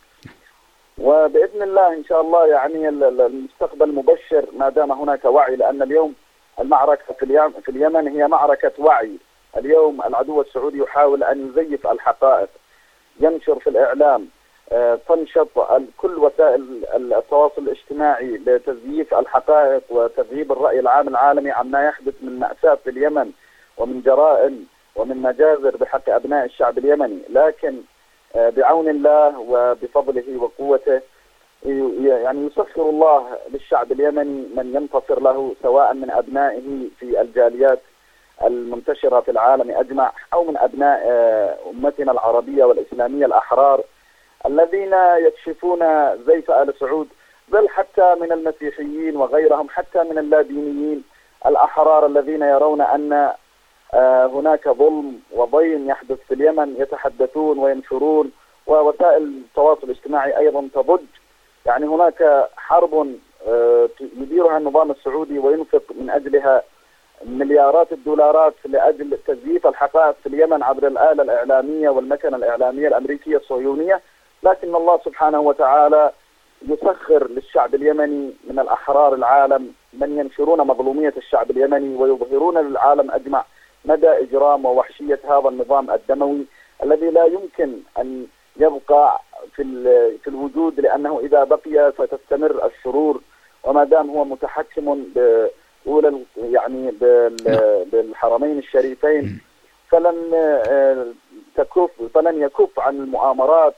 وبإذن الله إن شاء الله يعني المستقبل مبشر ما دام هناك وعي، لأن اليوم المعركة في اليمن هي معركة وعي. اليوم العدو السعودي يحاول أن يزيف الحقائق، ينشر في الإعلام، تنشط كل وسائل التواصل الاجتماعي لتزييف الحقائق وتغييب الرأي العام العالمي عما يحدث من مأساة في اليمن ومن جرائم ومن مجازر بحق أبناء الشعب اليمني. لكن بعون الله وبفضله وقوته يعني يسخر الله للشعب اليمني من ينتصر له، سواء من أبنائه في الجاليات المنتشرة في العالم أجمع أو من أبناء أمتنا العربية والإسلامية الأحرار الذين يكشفون زيف آل سعود، بل حتى من المسيحيين وغيرهم، حتى من اللادينيين الأحرار الذين يرون أن هناك ظلم وضيم يحدث في اليمن يتحدثون وينشرون، ووسائل التواصل الاجتماعي أيضا تضج. يعني هناك حرب يديرها النظام السعودي وينفق من أجلها مليارات الدولارات لأجل تزييف الحقائق في اليمن عبر الآلة الإعلامية والمكنة الإعلامية الأمريكية الصهيونية. لكن الله سبحانه وتعالى يسخر للشعب اليمني من الأحرار العالم من ينشرون مظلومية الشعب اليمني ويظهرون للعالم أجمع مدى إجرام ووحشية هذا النظام الدموي الذي لا يمكن أن يبقى في في الوجود، لأنه إذا بقي ستستمر الشرور، وما دام هو متحكم بأولى يعني بالحرمين الشريفين فلن تكف فلن يكف عن المؤامرات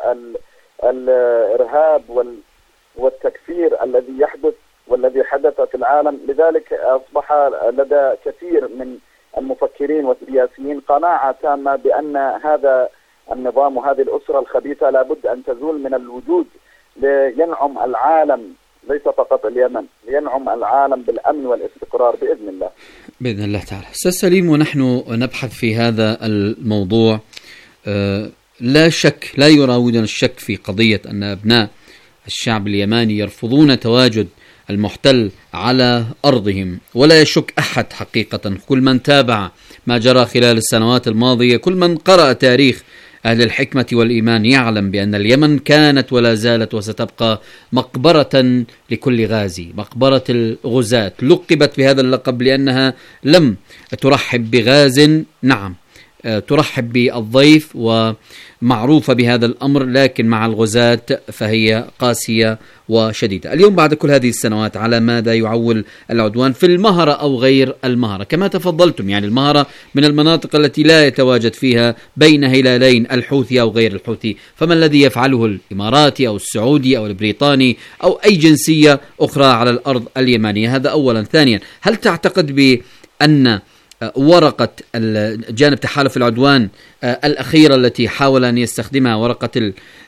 والإرهاب والتكفير الذي يحدث والذي حدث في العالم. لذلك أصبح لدى كثير من المفكرين والسياسيين قناعة تامة بأن هذا النظام وهذه الأسرة الخبيثة لابد أن تزول من الوجود لينعم العالم، ليس فقط اليمن، لينعم العالم بالأمن والاستقرار بإذن الله. بإذن الله تعالى. أستاذ سليم، ونحن نبحث في هذا الموضوع آه لا شك، لا يراودنا الشك في قضية أن أبناء الشعب اليماني يرفضون تواجد المحتل على أرضهم، ولا يشك أحد حقيقة. كل من تابع ما جرى خلال السنوات الماضية، كل من قرأ تاريخ أهل الحكمة والإيمان يعلم بأن اليمن كانت ولا زالت وستبقى مقبرة لكل غازي، مقبرة الغزاة. لقبت بهذا اللقب لأنها لم ترحب بغاز، نعم ترحب بالضيف ومعروفة بهذا الأمر، لكن مع الغزاة فهي قاسية وشديدة. اليوم بعد كل هذه السنوات على ماذا يعول العدوان في المهرة أو غير المهرة؟ كما تفضلتم، يعني المهرة من المناطق التي لا يتواجد فيها بين هلالين الحوثي أو غير الحوثي، فما الذي يفعله الإماراتي أو السعودي أو البريطاني أو أي جنسية أخرى على الأرض اليمنية؟ هذا أولا. ثانيا، هل تعتقد بأن ورقة الجانب تحالف العدوان الأخيرة التي حاول أن يستخدمها، ورقة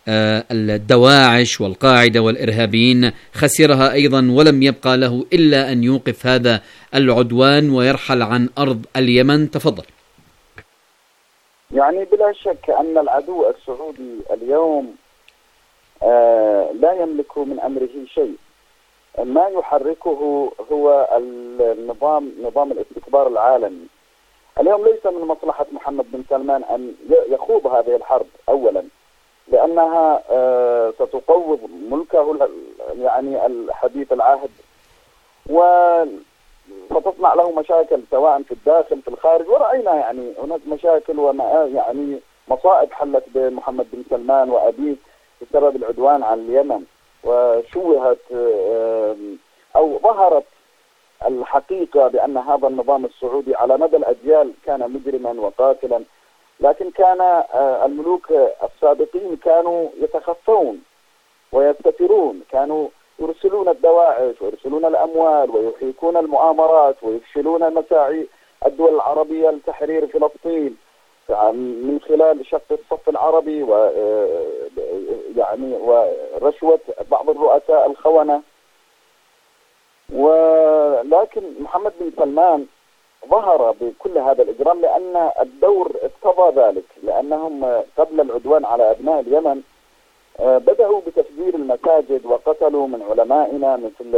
الدواعش والقاعدة والإرهابيين، خسرها أيضا ولم يبقى له إلا أن يوقف هذا العدوان ويرحل عن أرض اليمن؟ تفضل. يعني بلا شك أن العدو السعودي اليوم آه لا يملك من أمره شيء. ما يحركه هو النظام نظام الاستكبار العالمي. اليوم ليس من مصلحة محمد بن سلمان أن يخوض هذه الحرب أولا، لأنها ستقوض ملكه يعني الحديث العهد، وستصنع له مشاكل سواء في الداخل في الخارج. ورأينا يعني هناك مشاكل وما يعني مصائب حلت بمحمد بن سلمان وأبيه بسبب العدوان على اليمن، وشوهت أو ظهرت الحقيقة بأن هذا النظام السعودي على مدى الأجيال كان مجرما وقاتلا، لكن كان الملوك السابقين كانوا يتخفون ويستترون، كانوا يرسلون الدواعش ويرسلون الأموال ويحيكون المؤامرات ويفشلون مساعي الدول العربية لتحرير فلسطين من خلال شق الصف العربي و يعني ورشوة بعض الرؤساء الخونة. ولكن محمد بن سلمان ظهر بكل هذا الإجرام لأن الدور اقتضى ذلك، لأنهم قبل العدوان على أبناء اليمن بدأوا بتفجير المساجد وقتلوا من علمائنا مثل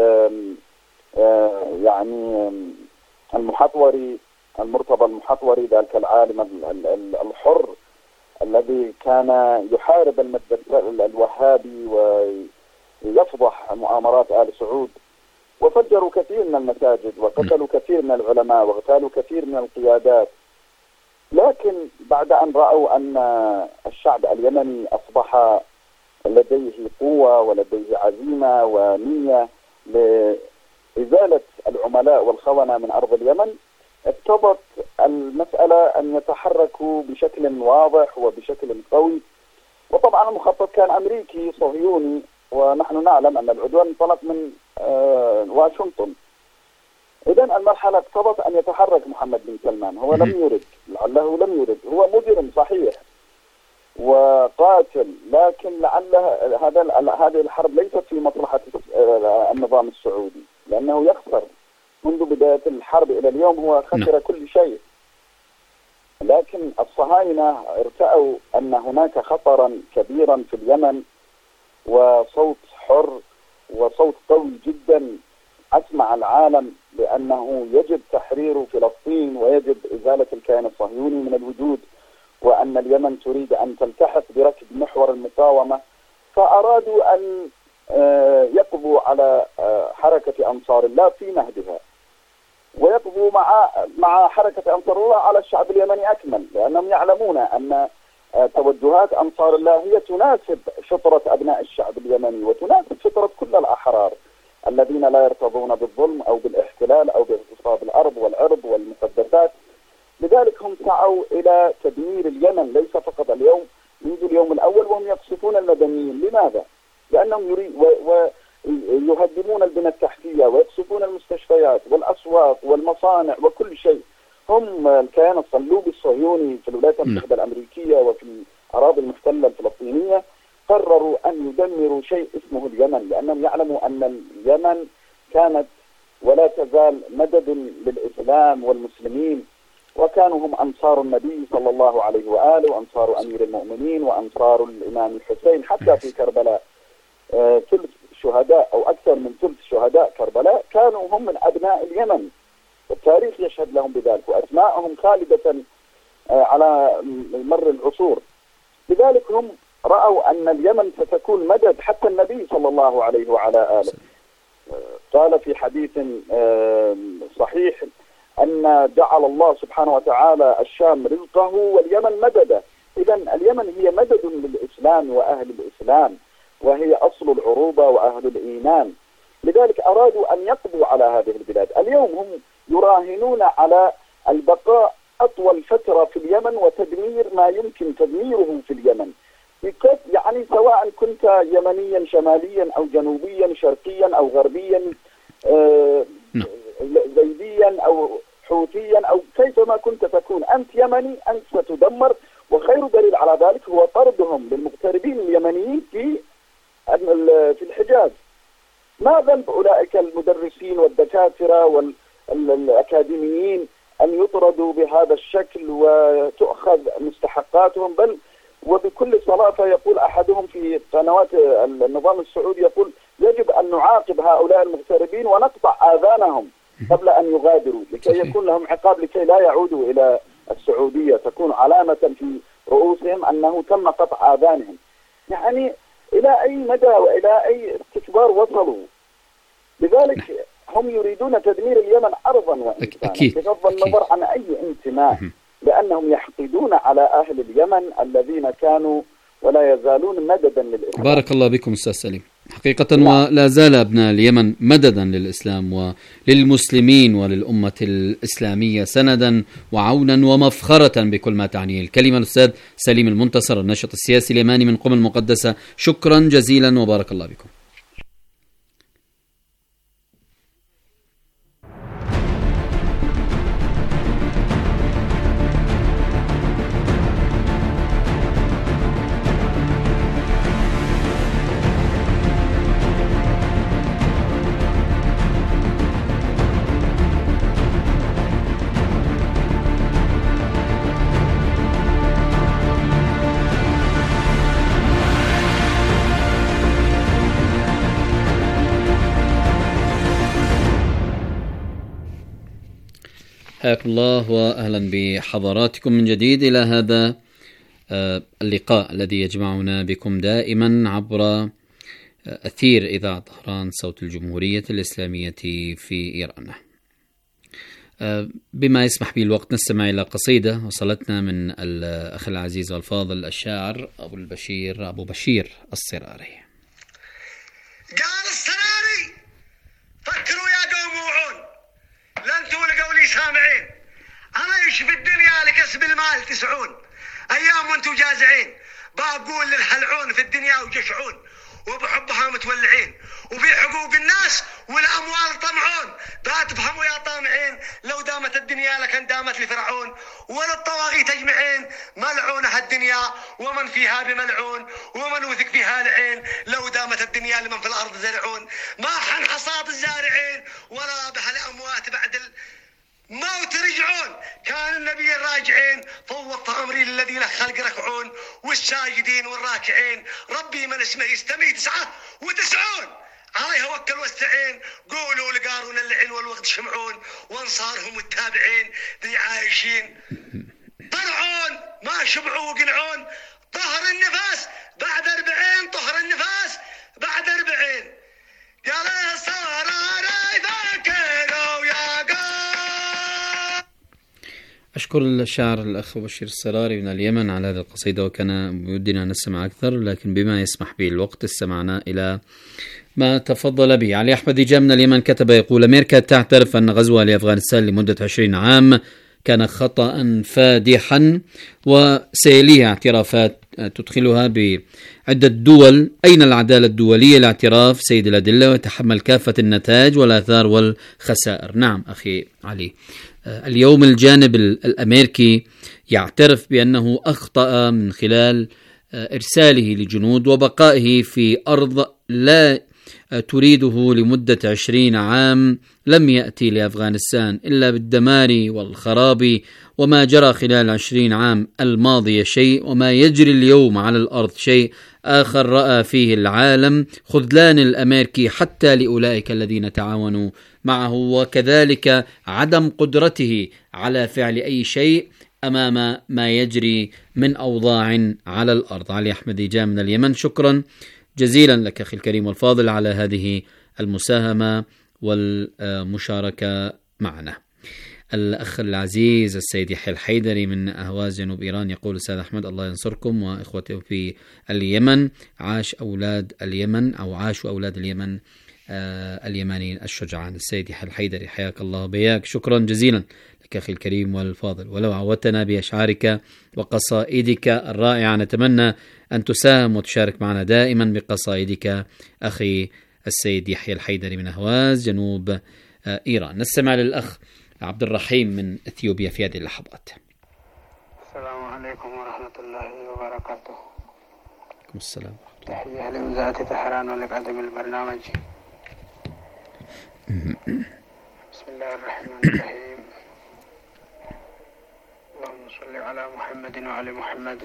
يعني المحطوري المرتضى المحطوري، ذلك العالم الحر الذي كان يحارب المد الوهابي ويفضح مؤامرات آل سعود، وفجروا كثير من المساجد وقتلوا كثير من العلماء واغتالوا كثير من القيادات. لكن بعد أن رأوا أن الشعب اليمني أصبح لديه قوة ولديه عزيمة ونية لإزالة العملاء والخونة من أرض اليمن، اقتضت المسألة أن يتحركوا بشكل واضح وبشكل قوي. وطبعا المخطط كان أمريكي صهيوني، ونحن نعلم أن العدوان انطلق من آه واشنطن. إذن المرحلة اقتضت أن يتحرك محمد بن سلمان. هو لم يرد، لعله لم يرد، هو مجرم صحيح وقاتل، لكن لعل هذا هذه الحرب ليست في مصلحة النظام السعودي، لأنه يخسر منذ بداية الحرب إلى اليوم، هو خسر كل شيء. لكن الصهاينة ارتأوا أن هناك خطرا كبيرا في اليمن، وصوت حر وصوت قوي جدا أسمع العالم بأنه يجب تحرير فلسطين ويجب إزالة الكيان الصهيوني من الوجود، وأن اليمن تريد أن تلتحق بركب محور المقاومة. فأرادوا أن يقضوا على حركة أنصار الله في مهدها. ويقضوا مع مع حركة أنصار الله على الشعب اليمني أكمل، لأنهم يعلمون أن توجهات أنصار الله هي تناسب فطرة أبناء الشعب اليمني وتناسب فطرة كل الأحرار الذين لا يرتضون بالظلم أو بالاحتلال أو باغتصاب الأرض والعرض والمقدسات. لذلك هم سعوا إلى تدمير اليمن ليس فقط اليوم، منذ اليوم الأول وهم يقصفون المدنيين. لماذا؟ لأنهم يريد ويهدمون البنى التحتية ويقصفون المستشفيات والأسواق والمصانع وكل شيء. هم الكيان الصلوبي الصهيوني في الولايات المتحدة الأمريكية وفي الأراضي المحتلة الفلسطينية قرروا أن يدمروا شيء اسمه اليمن، لأنهم يعلموا أن اليمن كانت ولا تزال مدد للإسلام والمسلمين، وكانوا هم أنصار النبي صلى الله عليه وآله وأنصار أمير المؤمنين وأنصار الإمام الحسين. حتى في كربلاء آه ثلث شهداء أو أكثر من ثلث شهداء كربلاء كانوا هم من أبناء اليمن، والتاريخ يشهد لهم بذلك، وأسماءهم خالدة آه على مر العصور. لذلك هم رأوا أن اليمن ستكون مدد. حتى النبي صلى الله عليه وعلى آله قال في حديث صحيح أن جعل الله سبحانه وتعالى الشام رزقه واليمن مددا. إذن اليمن هي مدد للإسلام وأهل الإسلام، وهي أصل العروبة وأهل الإيمان. لذلك أرادوا أن يقضوا على هذه البلاد. اليوم هم يراهنون على البقاء أطول فترة في اليمن وتدمير ما يمكن تدميره في اليمن، يعني سواء كنت يمنيا شماليا أو جنوبيا شرقيا أو غربيا آه زيديا أو حوثيا أو كيفما كنت تكون، أنت يمني أنت ستدمر. وخير دليل على ذلك هو طردهم للمغتربين اليمنيين في في الحجاز. ما ذنب أولئك المدرسين والدكاترة والأكاديميين أن يطردوا بهذا الشكل وتؤخذ مستحقاتهم؟ بل وبكل صلافة يقول أحدهم في قنوات النظام السعودي، يقول يجب أن نعاقب هؤلاء المغتربين ونقطع آذانهم قبل أن يغادروا لكي يكون لهم عقاب، لكي لا يعودوا إلى السعودية، تكون علامة في رؤوسهم أنه تم قطع آذانهم. يعني إلى أي مدى وإلى أي استكبار وصلوا. لذلك هم يريدون تدمير اليمن أرضا وإنسانا بغض النظر عن أي انتماء، لأنهم يحقدون على أهل اليمن الذين كانوا ولا يزالون مددا للإسلام. بارك الله بكم أستاذ سليم. حقيقة ولا زال أبناء اليمن مددا للإسلام وللمسلمين وللأمة الإسلامية، سندا وعونا ومفخرة بكل ما تعنيه الكلمة. الأستاذ سليم المنتصر الناشط السياسي اليماني من قم المقدسة، شكرا جزيلا وبارك الله بكم. حياكم الله وأهلا بحضراتكم من جديد إلى هذا اللقاء الذي يجمعنا بكم دائما عبر أثير إذاعة طهران صوت الجمهورية الإسلامية في إيران. بما يسمح به الوقت نستمع إلى قصيدة وصلتنا من الأخ العزيز والفاضل الشاعر أبو البشير أبو بشير الصراري. قال الصراري: فكروا يا قوم وعون، لن تولقوا لي سامعين، أنا يش في الدنيا لكسب المال تسعون، أيام وانتم جازعين، بقول للهلعون في الدنيا وجشعون، وبحبها متولعين، وفي حقوق الناس والأموال طمعون، باتفهموا يا طامعين، لو دامت الدنيا لكن دامت لفرعون، وللطواغيت أجمعين، ملعونها الدنيا ومن فيها بملعون، ومن وثق فيها لعين، لو دامت الدنيا لمن في الأرض زرعون، ما حن حصاد الزارعين، ولا بها الأموات بعد ال... موت رجعون، كان النبي الراجعين، فوضت أمري للذين خلق ركعون، والساجدين والراكعين، ربي من اسمه يستمي تسعة وتسعون، عليه وكل واستعين، قولوا لقارون اللعين والوقت شمعون، وانصارهم التابعين ذي عايشين طلعون ما شبعوا وقنعون، طهر النفاس بعد أربعين، طهر النفاس بعد أربعين، قال الصراري فكروا يا قوم نشكر الشاعر الأخ بشير السراري من اليمن على هذه القصيدة، وكان بودنا أن نسمع أكثر لكن بما يسمح به الوقت استمعنا إلى ما تفضل به. علي أحمد جاء من اليمن كتب يقول: أمريكا تعترف أن غزوها لأفغانستان لمدة عشرين عام كان خطأ فادحا وسيليها اعترافات تدخلها بعدة دول. أين العدالة الدولية؟ الاعتراف سيد الأدلة ويتحمل كافة النتائج والآثار والخسائر. نعم أخي علي، اليوم الجانب الأمريكي يعترف بأنه أخطأ من خلال إرساله لجنود وبقائه في أرض لا تريده لمدة عشرين عام. لم يأتي لأفغانستان إلا بالدمار والخراب، وما جرى خلال عشرين عام الماضية شيء، وما يجري اليوم على الأرض شيء آخر. رأى فيه العالم خذلان الأمريكي حتى لأولئك الذين تعاونوا معه، وكذلك عدم قدرته على فعل أي شيء أمام ما يجري من أوضاع على الأرض. علي أحمد جاء من اليمن، شكرا جزيلا لك أخي الكريم والفاضل على هذه المساهمة والمشاركة معنا. الأخ العزيز السيد يحيى الحيدري من أهواز جنوب إيران يقول: أستاذ أحمد الله ينصركم وإخوته في اليمن، عاش أولاد اليمن أو عاشوا أولاد اليمن آه اليمانيين الشجعان. السيد يحيى الحيدري حياك الله بياك، شكرا جزيلا لك أخي الكريم والفاضل. ولو عودتنا بأشعارك وقصائدك الرائعة نتمنى أن تساهم وتشارك معنا دائما بقصائدك أخي السيد يحيى الحيدري من أهواز جنوب إيران. نستمع للأخ عبد الرحيم من إثيوبيا في هذه اللحظات. السلام عليكم ورحمة الله وبركاته. عليكم السلام. تحية لمذاعة طهران ولقدم البرنامج. بسم الله الرحمن الرحيم. اللهم صل على محمد وعلى محمد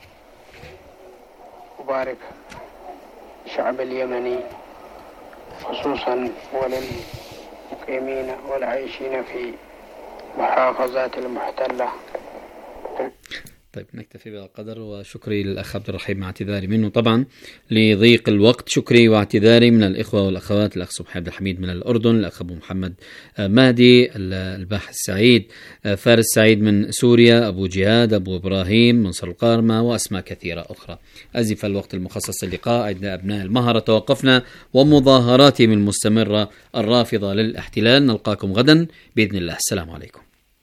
وبارك الشعب اليمني خصوصا وللمقيمين والعايشين في محافظات المحتلة. طيب نكتفي بهذا القدر، وشكري للأخ عبد الرحيم مع اعتذاري منه طبعا لضيق الوقت. شكري واعتذاري من الإخوة والأخوات، الأخ سبحان عبد الحميد من الأردن، الأخ أبو محمد مهدي الباحث سعيد، فارس سعيد من سوريا، أبو جهاد، أبو إبراهيم من صر القارمة، وأسماء كثيرة أخرى. أزف الوقت المخصص للقاء عند أبناء المهرة توقفنا ومظاهراتهم المستمرة الرافضة للاحتلال. نلقاكم غدا بإذن الله. السلام عليكم.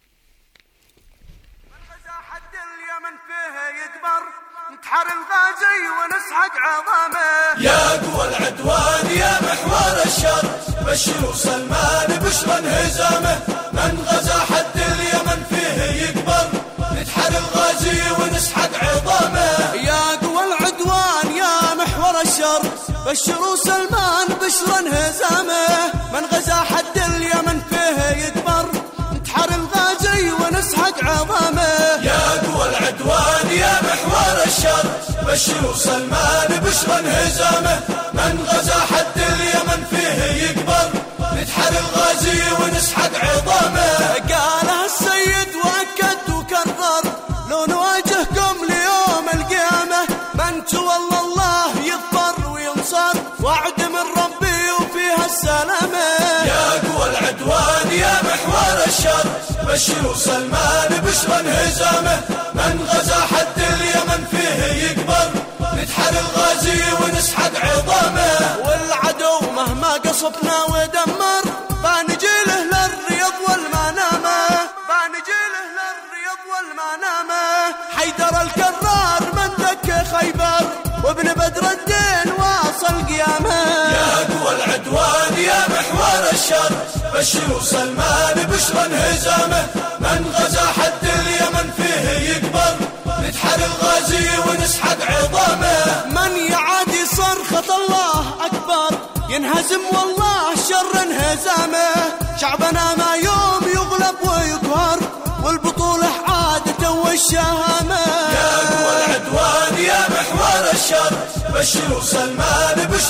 نتحر الغازي ونسحق عظامه يا قوى العدوان يا محور الشر، بشروا سلمان بشرا هزامه، من غزا حد اليمن فيه يكبر، نتحر الغازي ونسحق عظامه يا قوى العدوان يا محور الشر، بشروا سلمان بشرا هزامه، من غزا حد اليمن فيه يكبر، نتحر الغازي ونسحق عظامه يا قوى العدوان يا محور الشر، بشروا سلمان بشرا هزامه، من غزا حد اليمن فيه يكبر، نتحر الغازي ونسحق عظامه. قالها السيد واكد وكرر، لو نواجهكم ليوم القيامه، من تولى الله يظفر وينصر، وعد من ربي وفيها السلامه يا قوى العدوان يا محور الشر، بشروا سلمان بشرا هزامه، من غزا حد اليمن فيه يكبر، نتحر الغازي ونسحق عظامه، والعدو مهما قصفنا ودمر، بانجيله للرياض والمنامه، بانجيله للرياض والمنامه، حيدر الكرار من ذك خيبر، وابن بدر الدين واصل قيامه يا قوى العدوان يا محور الشر، بشروا سلمان بشرا هزامه، من غزا حد اليمن فيه يكبر، نتحر الغازي ونسحق عظامه، من يعادي صرخة الله أكبر، ينهزم والله شر انهزامه، شعبنا ما يوم يغلب ويقهر، والبطولة عادته والشهامة يا قوى العدوان يا محور الشر، بشروا سلمان بشرا